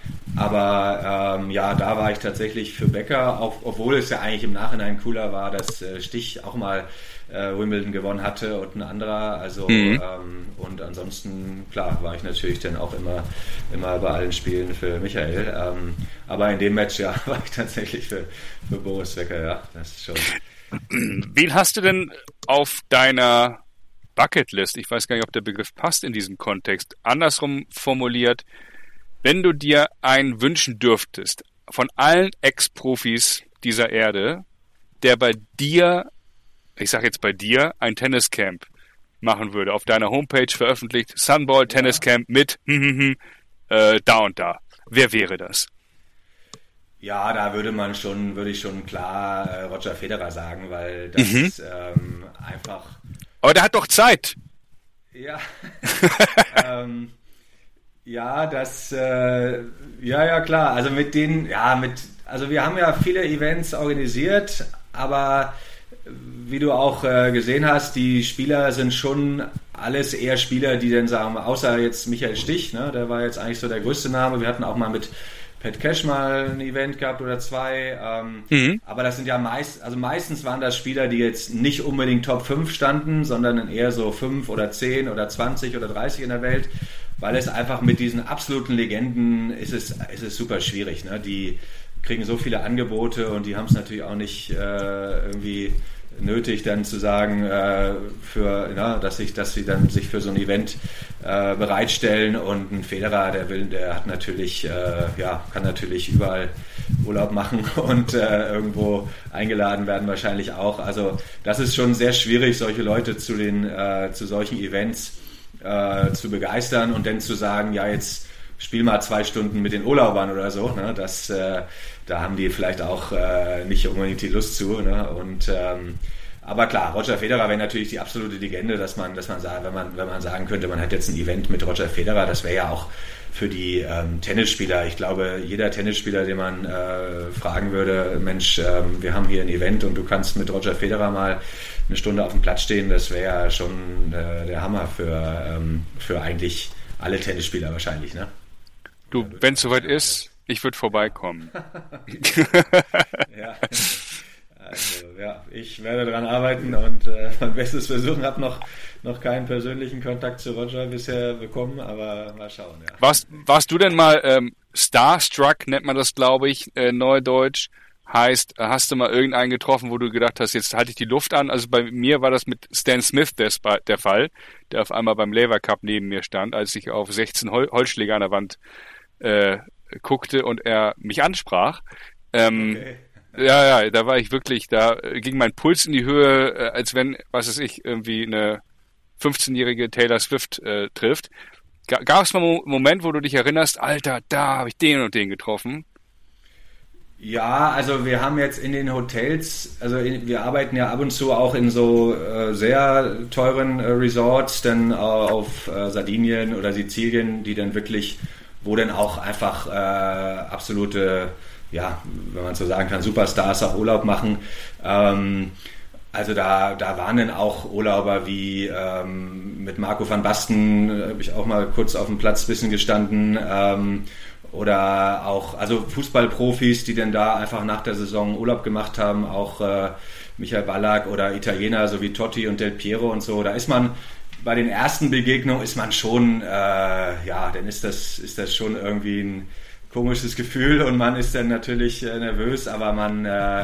Aber da war ich tatsächlich für Becker, auch, obwohl es ja eigentlich im Nachhinein cooler war, dass Stich auch mal Wimbledon gewonnen hatte und ein anderer. Also und ansonsten, klar, war ich natürlich dann auch immer bei allen Spielen für Michael. Aber in dem Match, ja, war ich tatsächlich für Boris Becker, ja, das ist schon. Wen hast du denn auf deiner Bucketlist? Ich weiß gar nicht, ob der Begriff passt in diesem Kontext. Andersrum formuliert, wenn du dir einen wünschen dürftest, von allen Ex-Profis dieser Erde, der bei dir, ich sag jetzt bei dir, ein Tenniscamp machen würde, auf deiner Homepage veröffentlicht, Sunball Tenniscamp mit da und da. Wer wäre das? Ja, da würde ich schon klar Roger Federer sagen, weil das ist einfach... Aber der hat doch Zeit! Ja, ja, das, ja, klar, also also wir haben ja viele Events organisiert, aber wie du auch gesehen hast, die Spieler sind schon alles eher Spieler, die dann sagen, außer jetzt Michael Stich, ne, der war jetzt eigentlich so der größte Name, wir hatten auch mal mit Pat Cash mal ein Event gehabt oder zwei, aber das sind ja meistens waren das Spieler, die jetzt nicht unbedingt Top 5 standen, sondern eher so 5 oder 10 oder 20 oder 30 in der Welt, weil es einfach mit diesen absoluten Legenden ist es super schwierig, ne? Die kriegen so viele Angebote und die haben es natürlich auch nicht irgendwie nötig, dann zu sagen, dass sie dann sich für so ein Event bereitstellen, und ein Federer, der hat natürlich, kann natürlich überall Urlaub machen und irgendwo eingeladen werden wahrscheinlich auch. Also das ist schon sehr schwierig, solche Leute zu solchen Events zu begeistern und dann zu sagen, ja, jetzt spiel mal 2 Stunden mit den Urlaubern oder so, ne? Da haben die vielleicht auch nicht unbedingt die Lust zu, ne? Und aber klar, Roger Federer wäre natürlich die absolute Legende, dass man sagt, wenn man sagen könnte, man hat jetzt ein Event mit Roger Federer, das wäre ja auch für die Tennisspieler, ich glaube, jeder Tennisspieler, den man fragen würde, Mensch, wir haben hier ein Event und du kannst mit Roger Federer mal eine Stunde auf dem Platz stehen, das wäre ja schon der Hammer für eigentlich alle Tennisspieler wahrscheinlich, ne? Du, wenn es soweit ist, ich würde vorbeikommen. Ja. Also, ja, ich werde daran arbeiten und mein Bestes versuchen. Habe noch keinen persönlichen Kontakt zu Roger bisher bekommen, aber mal schauen. Ja. Warst du denn mal starstruck, nennt man das, glaube ich, neudeutsch? Heißt, hast du mal irgendeinen getroffen, wo du gedacht hast, jetzt halte ich die Luft an? Also bei mir war das mit Stan Smith der Fall, der auf einmal beim Laver Cup neben mir stand, als ich auf 16 Holzschläger an der Wand guckte und er mich ansprach. Okay. Ja, da war ich wirklich, da ging mein Puls in die Höhe, als wenn, was weiß ich, irgendwie eine 15-jährige Taylor Swift trifft. Gab es mal einen Moment, wo du dich erinnerst, Alter, da habe ich den und den getroffen? Ja, also wir haben jetzt in den Hotels, wir arbeiten ja ab und zu auch in so sehr teuren Resorts, dann auf Sardinien oder Sizilien, die dann wirklich, wo dann auch einfach absolute, ja, wenn man so sagen kann, Superstars auch Urlaub machen. Also da waren dann auch Urlauber wie mit Marco van Basten, habe ich auch mal kurz auf dem Platz ein bisschen gestanden, oder auch also Fußballprofis, die dann da einfach nach der Saison Urlaub gemacht haben, auch Michael Ballack oder Italiener, so wie Totti und Del Piero und so. Da ist man bei den ersten Begegnungen ist man schon, dann ist das schon irgendwie ein komisches Gefühl und man ist dann natürlich nervös, aber man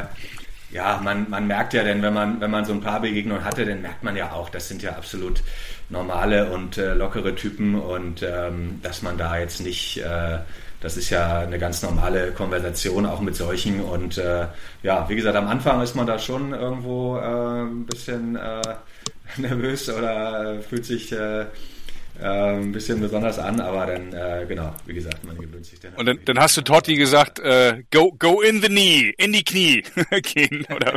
merkt ja dann, wenn man so ein paar Begegnungen hatte, dann merkt man ja auch, das sind ja absolut normale und lockere Typen und dass man da jetzt nicht, das ist ja eine ganz normale Konversation auch mit solchen und wie gesagt, am Anfang ist man da schon irgendwo ein bisschen nervös oder fühlt sich ein bisschen besonders an, aber dann, wie gesagt, man gewöhnt sich dann. Und dann hast du Totti gesagt, go in die Knie gehen, oder?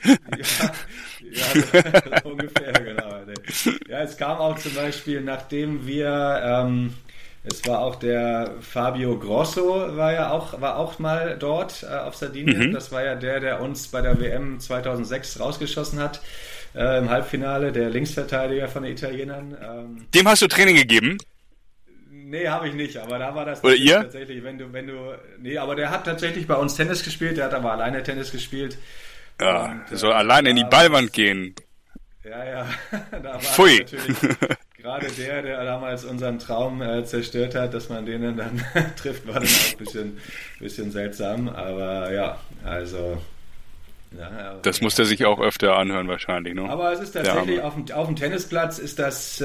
ja, so ungefähr, genau. Ja, es kam auch zum Beispiel, nachdem wir, es war auch der Fabio Grosso, war auch mal dort auf Sardinien. Das war ja der uns bei der WM 2006 rausgeschossen hat. Im Halbfinale, der Linksverteidiger von den Italienern. Dem hast du Training gegeben? Nee, habe ich nicht, aber da war das oder ihr? Tatsächlich, aber der hat tatsächlich bei uns Tennis gespielt, der hat aber alleine Tennis gespielt. Ja, der soll alleine in die Ballwand gehen. Ja, da war Pfui. Natürlich gerade der damals unseren Traum zerstört hat, dass man den dann trifft, war dann auch ein bisschen seltsam, aber ja, also... Ja, das muss er sich auch öfter anhören wahrscheinlich, ne? Aber es ist tatsächlich auf dem Tennisplatz ist das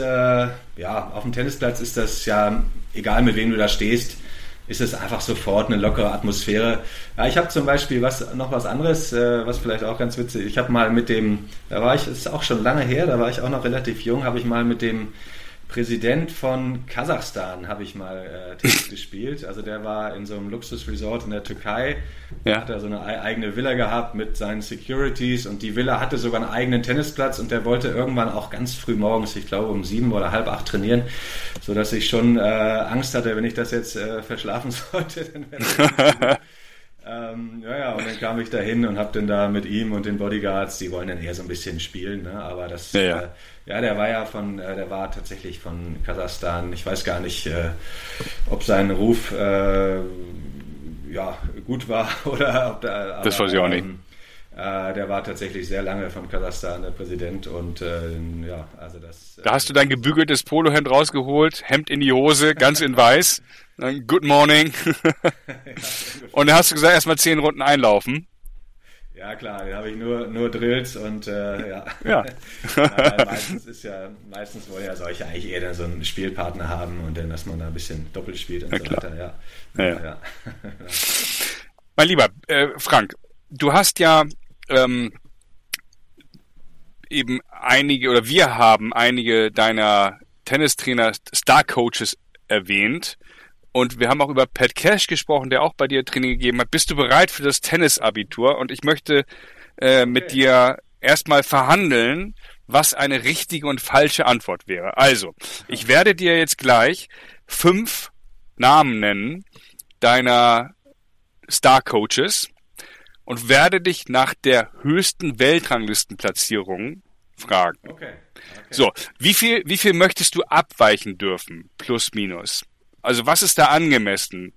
ja, egal mit wem du da stehst, ist es einfach sofort eine lockere Atmosphäre. Ja, ich habe zum Beispiel was anderes, was vielleicht auch ganz witzig. Ich habe mal ist auch schon lange her, da war ich auch noch relativ jung, habe ich mal mit dem Präsident von Kasachstan Tennis gespielt. Also der war in so einem Luxusresort in der Türkei. Ja. Hat er so eine eigene Villa gehabt mit seinen Securities und die Villa hatte sogar einen eigenen Tennisplatz und der wollte irgendwann auch ganz früh morgens, ich glaube um 7 oder halb 8 trainieren, sodass ich schon Angst hatte, wenn ich das jetzt verschlafen sollte, dann wäre und dann kam ich da hin und habe dann da mit ihm und den Bodyguards, die wollen dann eher so ein bisschen spielen, ne? Aber das, der war tatsächlich von Kasachstan. Ich weiß gar nicht, ob sein Ruf gut war oder ob der. Das weiß ich auch nicht. Der war tatsächlich sehr lange von Kasachstan der Präsident und also das. Da hast du dein gebügeltes Polohemd rausgeholt, Hemd in die Hose, ganz in weiß. Dann Good morning. Und dann hast du gesagt, erstmal 10 Runden einlaufen. Ja klar, da habe ich nur Drills und Ja. Meistens wollen ja solche eigentlich eher dann so einen Spielpartner haben und dann, dass man da ein bisschen doppelt spielt und so weiter. Ja. Mein lieber Frank, du hast ja eben wir haben einige deiner Tennistrainer, Star-Coaches erwähnt. Und wir haben auch über Pat Cash gesprochen, der auch bei dir Training gegeben hat. Bist du bereit für das Tennisabitur? Und ich möchte mit dir erstmal verhandeln, was eine richtige und falsche Antwort wäre. Also, ich werde dir jetzt gleich 5 Namen nennen deiner Star-Coaches und werde dich nach der höchsten Weltranglistenplatzierung fragen. Okay. So, wie viel möchtest du abweichen dürfen? Plus, minus. Also was ist da angemessen?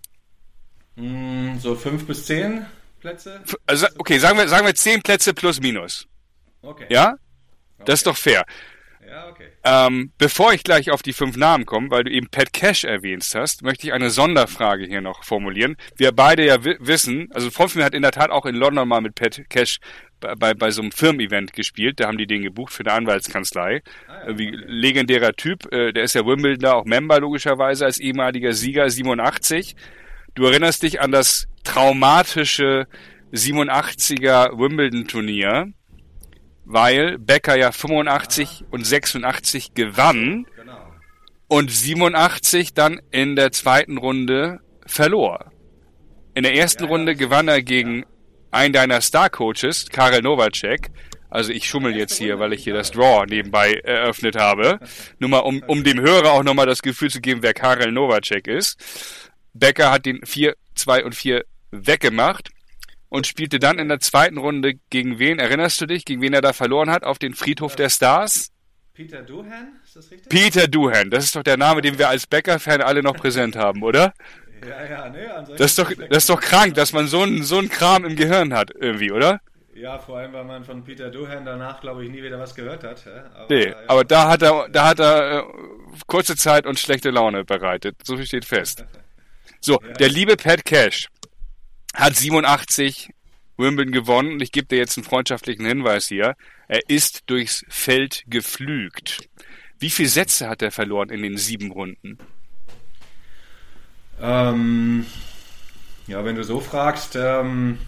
So 5 bis 10 Plätze? Also, okay, sagen wir 10 Plätze plus minus. Okay. Ja? Das ist doch fair. Ja, okay. Bevor ich gleich auf die 5 Namen komme, weil du eben Pat Cash erwähnt hast, möchte ich eine Sonderfrage hier noch formulieren. Wir beide ja wissen, also Freund von mir hat in der Tat auch in London mal mit Pat Cash bei so einem Firmen-Event gespielt, da haben die den gebucht für eine Anwaltskanzlei. Irgendwie legendärer Typ, der ist ja Wimbledon auch Member logischerweise als ehemaliger Sieger 87. Du erinnerst dich an das traumatische 87er Wimbledon-Turnier, weil Becker ja 85 und 86 gewann und 87 dann in der zweiten Runde verlor. In der ersten Runde gewann er gegen einen deiner Star-Coaches, Karel Novacek. Also ich schummel jetzt hier, weil ich hier das Draw nebenbei eröffnet habe. Nur mal, um dem Hörer auch nochmal das Gefühl zu geben, wer Karel Novacek ist. Becker hat den 4, 2 und 4 weggemacht und spielte dann in der zweiten Runde gegen wen? Erinnerst du dich, gegen wen er da verloren hat auf den Friedhof der Stars? Peter Doohan, ist das richtig? Peter Doohan, das ist doch der Name, den wir als Becker-Fan alle noch präsent haben, oder? Ja, ne, Das ist doch krank, dass man so einen Kram im Gehirn hat, irgendwie, oder? Ja, vor allem, weil man von Peter Doohan danach, glaube ich, nie wieder was gehört hat. Aber da hat er kurze Zeit und schlechte Laune bereitet. So viel steht fest. So, der liebe Pat Cash hat 87 Wimbledon gewonnen und ich gebe dir jetzt einen freundschaftlichen Hinweis hier. Er ist durchs Feld geflügt. Wie viele Sätze hat er verloren in den 7 Runden? Ja, wenn du so fragst, 2?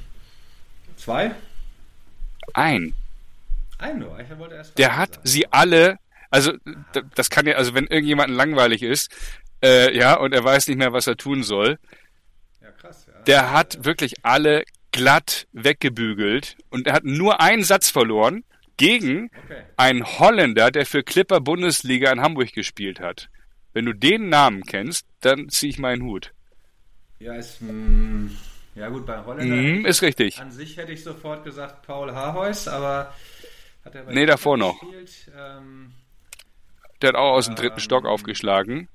Ein. Nur. Ich wollte erst Der hat sie alle, also das kann ja, also wenn irgendjemand langweilig ist, und er weiß nicht mehr, was er tun soll, ja, krass, ja. der hat wirklich alle glatt weggebügelt und er hat nur einen Satz verloren gegen einen Holländer, der für Clipper Bundesliga in Hamburg gespielt hat. Wenn du den Namen kennst, dann ziehe ich meinen Hut. Ja, ja gut, bei Holländer ist richtig. An sich hätte ich sofort gesagt Paul Haarhuis, aber hat er bei davor noch. Gespielt? Der hat auch aus dem 3. Stock aufgeschlagen.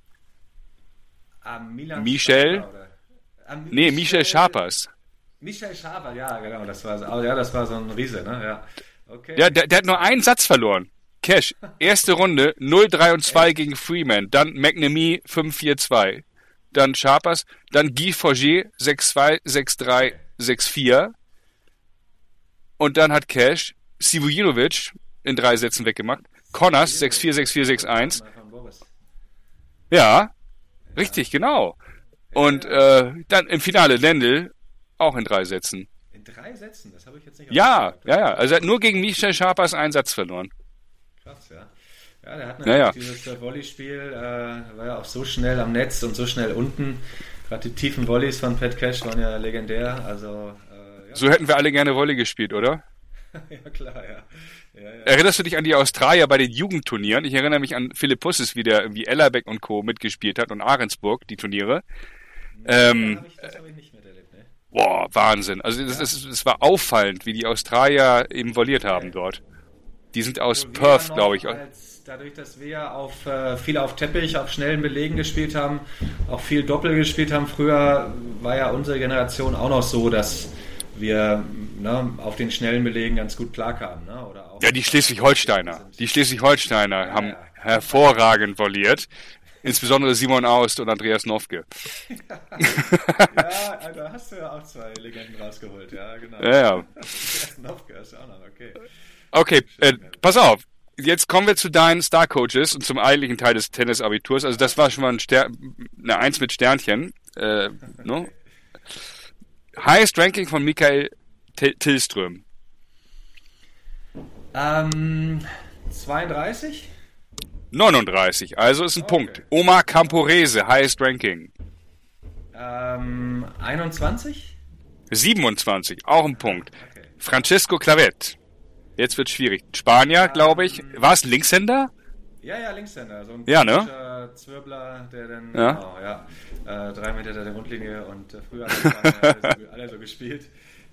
Michel Sharpers. Michel Schaper, ja, genau, das war so ein Riese, ne? Ja. Okay. Ja, der hat nur einen Satz verloren. Cash, erste Runde 0-3-2 gegen Freeman, dann McNamee 5-4-2, dann Sharpers, dann Guy Forget 6-2, 6-3, 6-4 und dann hat Cash Sivujinovic in 3 Sätzen weggemacht, Connors 6-4, 6-4, 6-1. Ja, richtig, genau. Und dann im Finale Lendl auch in 3 Sätzen. In 3 Sätzen? Das habe ich jetzt nicht. Ja. Also er hat nur gegen Michel Sharpers einen Satz verloren. Krass, ja. Ja, der hat natürlich dieses Volleyspiel, war ja auch so schnell am Netz und so schnell unten. Gerade die tiefen Volleys von Pat Cash waren ja legendär. Also, so hätten wir alle gerne Volley gespielt, oder? Ja, klar, ja. Erinnerst du dich an die Australier bei den Jugendturnieren? Ich erinnere mich an Philipp Pusses, wie der irgendwie Ellerbeck und Co. mitgespielt hat und Ahrensburg, die Turniere. Das habe ich nicht miterlebt, ne? Boah, Wahnsinn. Also es war auffallend, wie die Australier eben volliert haben dort. Die sind aus Perth, glaube ich. Dadurch, dass wir viel auf Teppich, auf schnellen Belegen gespielt haben, auch viel Doppel gespielt haben, früher war ja unsere Generation auch noch so, dass wir auf den schnellen Belegen ganz gut klarkamen. Ne? Oder auch die Schleswig-Holsteiner. Haben hervorragend volliert. Insbesondere Simon Aust und Andreas Nofke. Ja, da hast du ja auch 2 Legenden rausgeholt, ja, genau. Ja. Andreas Nofke ist auch noch, okay. Okay, pass auf. Jetzt kommen wir zu deinen Star-Coaches und zum eigentlichen Teil des Tennis-Abiturs. Also das war schon mal eine 1 mit Sternchen. No? Highest Ranking von Michael Tillström. 32? 39, also ist ein Punkt. Omar Camporese, Highest Ranking. 21? 27, auch ein Punkt. Okay. Francesco Clavet. Jetzt wird schwierig. Spanier, glaube ich. War es Linkshänder? Ja, Linkshänder. So ein Zwirbler, der dann 3 Meter der Grundlinie und früher haben alle so gespielt.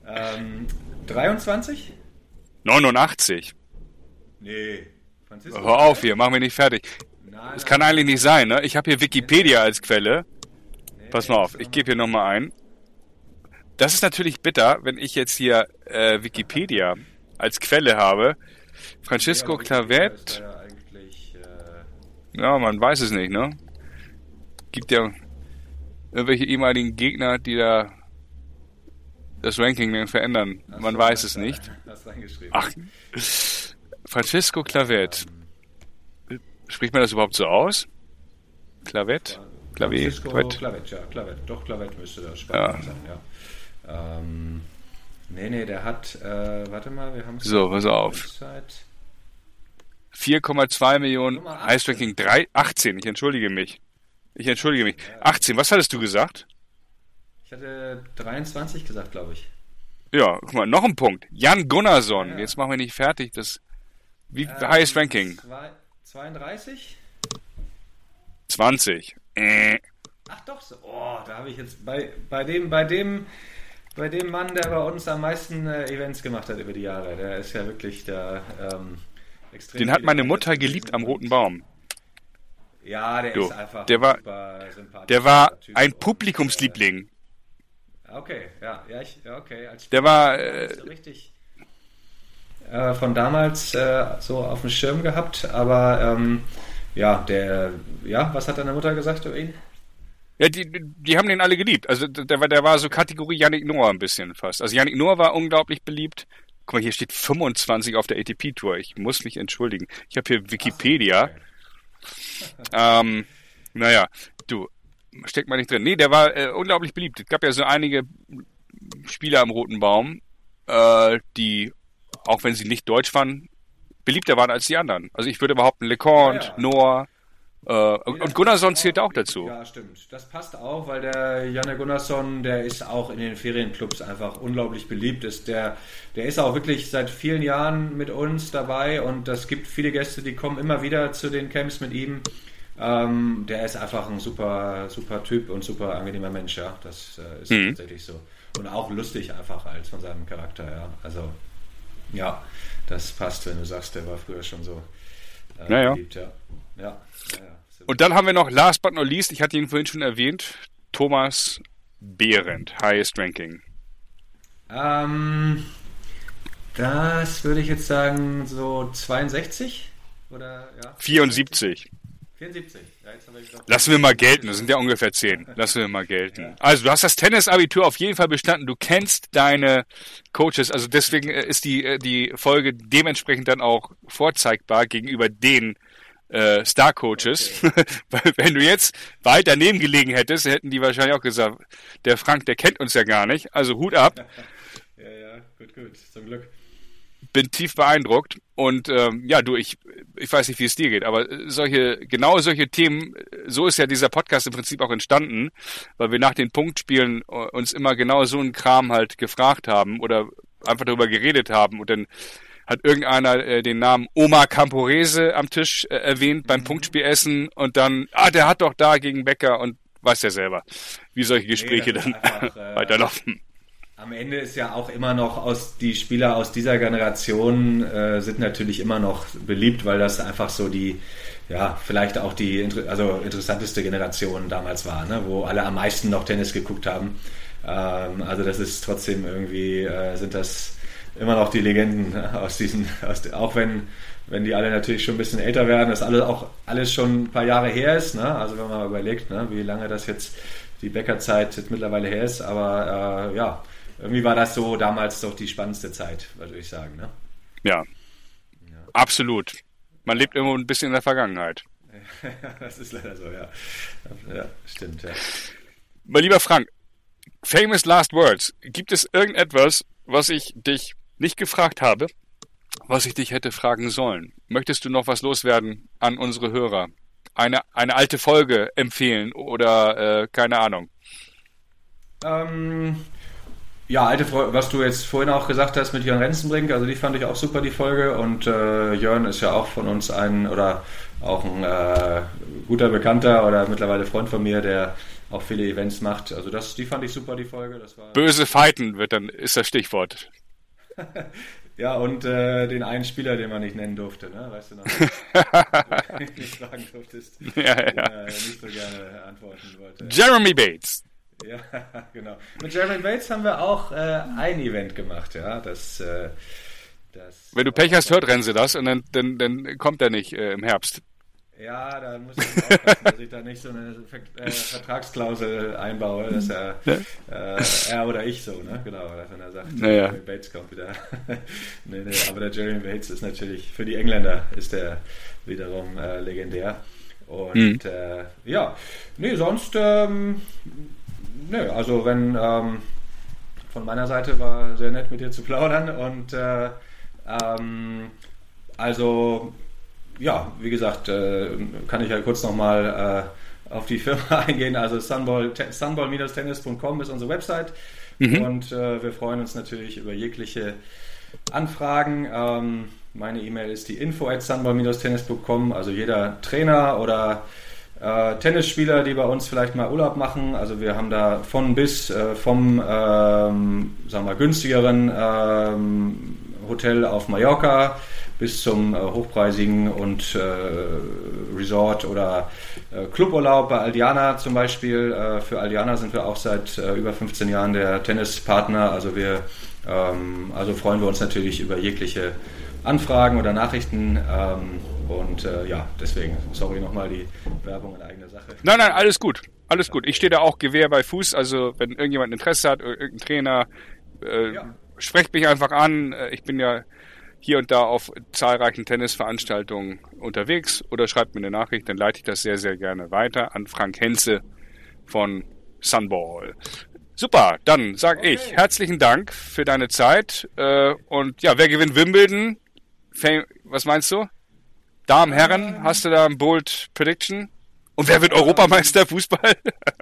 23? 89. Nee. Francisco Hör auf hier, mach mich nicht fertig. Das kann eigentlich nicht sein, ne? Ich habe hier Wikipedia als Quelle. Pass mal auf, ich gebe hier nochmal ein. Das ist natürlich bitter, wenn ich jetzt hier Wikipedia als Quelle habe. Francesco Clavet. Ja, man weiß es nicht, ne? Gibt ja irgendwelche ehemaligen Gegner, die da das Ranking dann verändern. Man weiß es nicht. Ach, Francesco Clavet. Spricht man das überhaupt so aus? Clavet? Clavet, ja, Clavet. Doch, Clavet müsste das Spanisch sein, ja. Nee, der hat, warte mal, wir haben es. So, pass auf. 4,2 Millionen, Highest Ranking 18, ich entschuldige mich. 18, was hattest du gesagt? Ich hatte 23 gesagt, glaube ich. Ja, guck mal, noch ein Punkt. Jan Gunnarsson. Ja. Jetzt machen wir nicht fertig. Wie highest Ranking? 32? 20. Ach doch, so. Oh, da habe ich jetzt bei dem Mann, der bei uns am meisten Events gemacht hat über die Jahre. Der ist ja wirklich der extrem. Den hat viele meine Events Mutter gewesen geliebt am und- Roten Baum. Ja, der Du, ist einfach der war- super sympathisch. Der war Typ ein und, Publikumsliebling. Okay, ja, okay. Als Der war, nicht so richtig von damals so auf dem Schirm gehabt, aber was hat deine Mutter gesagt über ihn? Ja, die haben den alle geliebt. Also der war so Kategorie Yannick Noah ein bisschen fast. Also Yannick Noah war unglaublich beliebt. Guck mal, hier steht 25 auf der ATP-Tour. Ich muss mich entschuldigen. Ich habe hier Wikipedia. Okay. Naja, du, steckt mal nicht drin. Nee, der war unglaublich beliebt. Es gab ja so einige Spieler am Roten Baum, die, auch wenn sie nicht deutsch waren, beliebter waren als die anderen. Also ich würde behaupten, LeConte, Ja. Noah und Gunnarsson zählt auch dazu. Ja, stimmt. Das passt auch, weil der Janne Gunnarsson, der ist auch in den Ferienclubs einfach unglaublich beliebt. Der ist auch wirklich seit vielen Jahren mit uns dabei und es gibt viele Gäste, die kommen immer wieder zu den Camps mit ihm. Der ist einfach ein super, super Typ und super angenehmer Mensch, ja. Das ist tatsächlich so. Und auch lustig einfach als von seinem Charakter, ja. Also, ja, das passt, wenn du sagst, der war früher schon so beliebt, ja. Ja. Und dann haben wir noch, last but not least, ich hatte ihn vorhin schon erwähnt, Thomas Behrendt, highest ranking. Das würde ich jetzt sagen, so 62 oder ja? 74. 74. Ja, jetzt haben wir gesagt, Lassen wir mal gelten, das sind ja ungefähr 10. Lassen wir mal gelten. Ja. Also du hast das Tennisabitur auf jeden Fall bestanden, du kennst deine Coaches, also deswegen ist die Folge dementsprechend dann auch vorzeigbar gegenüber den Star-Coaches. Okay. Weil wenn du jetzt weit daneben gelegen hättest, hätten die wahrscheinlich auch gesagt, der Frank, der kennt uns ja gar nicht, also Hut ab. Ja, gut, zum Glück. Bin tief beeindruckt und ich weiß nicht, wie es dir geht, aber genau solche Themen, so ist ja dieser Podcast im Prinzip auch entstanden, weil wir nach den Punktspielen uns immer genau so einen Kram halt gefragt haben oder einfach darüber geredet haben und dann hat irgendeiner den Namen Omar Camporese am Tisch erwähnt beim Punktspielessen und dann, der hat doch da gegen Becker und weiß ja selber, wie solche Gespräche das dann ist einfach, weiterlaufen. Am Ende ist ja auch immer noch die Spieler aus dieser Generation sind natürlich immer noch beliebt, weil das einfach so vielleicht auch die interessanteste Generation damals war, ne? Wo alle am meisten noch Tennis geguckt haben. Also das ist trotzdem irgendwie, sind das immer noch die Legenden auch wenn die alle natürlich schon ein bisschen älter werden, das alles schon ein paar Jahre her ist, ne? Also wenn man mal überlegt, ne, wie lange das jetzt die Bäckerzeit jetzt mittlerweile her ist, aber irgendwie war das so damals doch die spannendste Zeit, würde ich sagen, ne? Ja, absolut. Man lebt immer ein bisschen in der Vergangenheit. Das ist leider so, ja. Ja, stimmt, ja. Mein lieber Frank, famous last words. Gibt es irgendetwas, was ich dich nicht gefragt habe, was ich dich hätte fragen sollen? Möchtest du noch was loswerden an unsere Hörer? Eine alte Folge empfehlen oder keine Ahnung? Was du jetzt vorhin auch gesagt hast mit Jörn Renzenbrink, also die fand ich auch super, die Folge. Und Jörn ist ja auch von uns ein guter Bekannter oder mittlerweile Freund von mir, der auch viele Events macht. Also die fand ich super, die Folge. Das war Böse Fighten ist das Stichwort. Ja, und den einen Spieler, den man nicht nennen durfte, ne? Weißt du noch? Nicht sagen durftest. Ja. Nicht so gerne antworten wollte. Jeremy Bates. Ja, genau. Mit Jeremy Bates haben wir auch ein Event gemacht, ja. Wenn du Pech hast, hört Renze das und dann kommt er nicht im Herbst. Ja, da muss ich aufpassen, dass ich da nicht so eine Vertragsklausel einbaue, dass er oder ich so, ne? Genau, wenn er sagt, Jeremy Bates kommt wieder. nee, aber der Jeremy Bates ist natürlich, für die Engländer ist der wiederum legendär. Und sonst, also wenn von meiner Seite war sehr nett mit dir zu plaudern und wie gesagt, kann ich ja kurz nochmal auf die Firma eingehen. Also sunball-tennis.com ist unsere Website. Und wir freuen uns natürlich über jegliche Anfragen. Meine E-Mail ist die info@sunball-tennis.com. Also jeder Trainer oder Tennisspieler, die bei uns vielleicht mal Urlaub machen. Also wir haben da von bis vom sagen wir günstigeren Hotel auf Mallorca bis zum hochpreisigen und Resort oder Cluburlaub bei Aldiana zum Beispiel. Für Aldiana sind wir auch seit über 15 Jahren der Tennispartner. Also also freuen wir uns natürlich über jegliche Anfragen oder Nachrichten. Deswegen, sorry nochmal die Werbung in eigener Sache. Nein, alles gut. Alles gut. Ich stehe da auch Gewehr bei Fuß. Also wenn irgendjemand Interesse hat, irgendein Trainer, sprecht mich einfach an. Ich bin ja hier und da auf zahlreichen Tennisveranstaltungen unterwegs oder schreibt mir eine Nachricht, dann leite ich das sehr, sehr gerne weiter an Frank Henze von Sunball. Super, dann sage ich herzlichen Dank für deine Zeit. Und ja, wer gewinnt Wimbledon? Was meinst du? Damen, Herren, hast du da ein Bold Prediction? Und wer wird Europameister Fußball?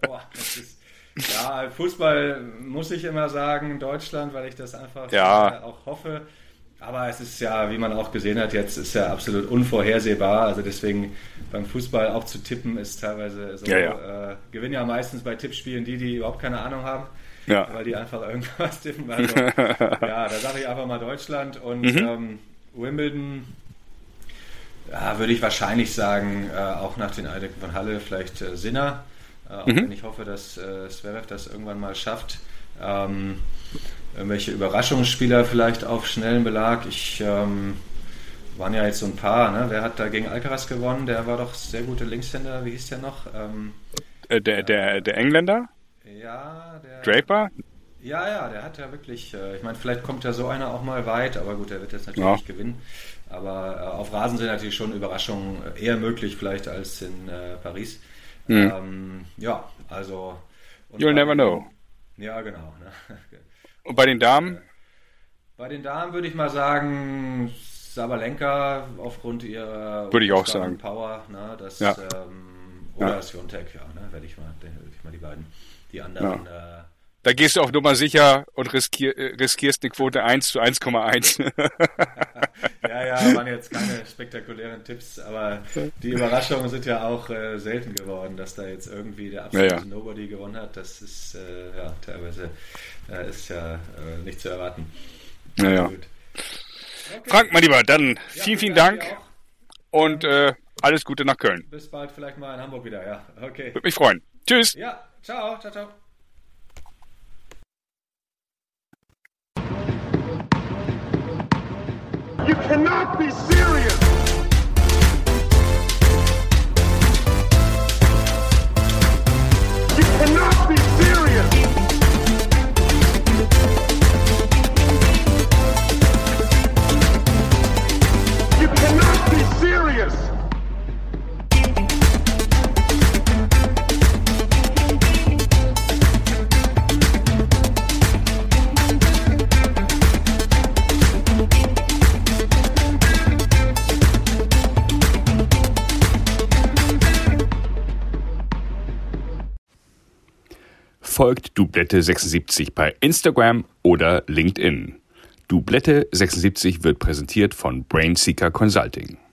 Fußball muss ich immer sagen, Deutschland, weil ich das einfach auch hoffe. Aber es ist ja, wie man auch gesehen hat, jetzt ist ja absolut unvorhersehbar. Also deswegen beim Fußball auch zu tippen ist teilweise so. Gewinnen ja meistens bei Tippspielen die überhaupt keine Ahnung haben, weil die einfach irgendwas tippen. Also, da sage ich einfach mal Deutschland und Wimbledon. Ja, würde ich wahrscheinlich sagen, auch nach den Eindrücken von Halle vielleicht Sinner. Auch wenn ich hoffe, dass Zverev das irgendwann mal schafft. Irgendwelche Überraschungsspieler vielleicht auf schnellen Belag. Waren ja jetzt so ein paar, ne? Wer hat da gegen Alcaraz gewonnen? Der war doch sehr guter Linkshänder. Wie hieß der noch? Der Engländer? Ja, der Draper? Ja, der hat ja wirklich, ich meine, vielleicht kommt ja so einer auch mal weit, aber gut, der wird jetzt natürlich nicht gewinnen. Aber auf Rasen sind natürlich schon Überraschungen eher möglich vielleicht als in Paris. Also... You'll never know. Ja, genau. Ne? Und bei den Damen? Bei den Damen würde ich mal sagen, Sabalenka aufgrund ihrer würde ich auch sagen. Power, ne? Oder Swiatek, werde ich mal die beiden. Die anderen... Da gehst du auf Nummer sicher und riskierst eine Quote 1 zu 1,1. Waren jetzt keine spektakulären Tipps, aber die Überraschungen sind ja auch selten geworden, dass da jetzt irgendwie der absolute Nobody gewonnen hat. Das ist teilweise ist ja nicht zu erwarten. Gut. Okay. Frank, mein Lieber, dann vielen Dank und alles Gute nach Köln. Bis bald, vielleicht mal in Hamburg wieder, ja. Okay. Würde mich freuen. Tschüss. Ja, ciao. You cannot be serious! You cannot be serious! You cannot be serious! Folgt Dublette 76 bei Instagram oder LinkedIn. Dublette 76 wird präsentiert von Brainseeker Consulting.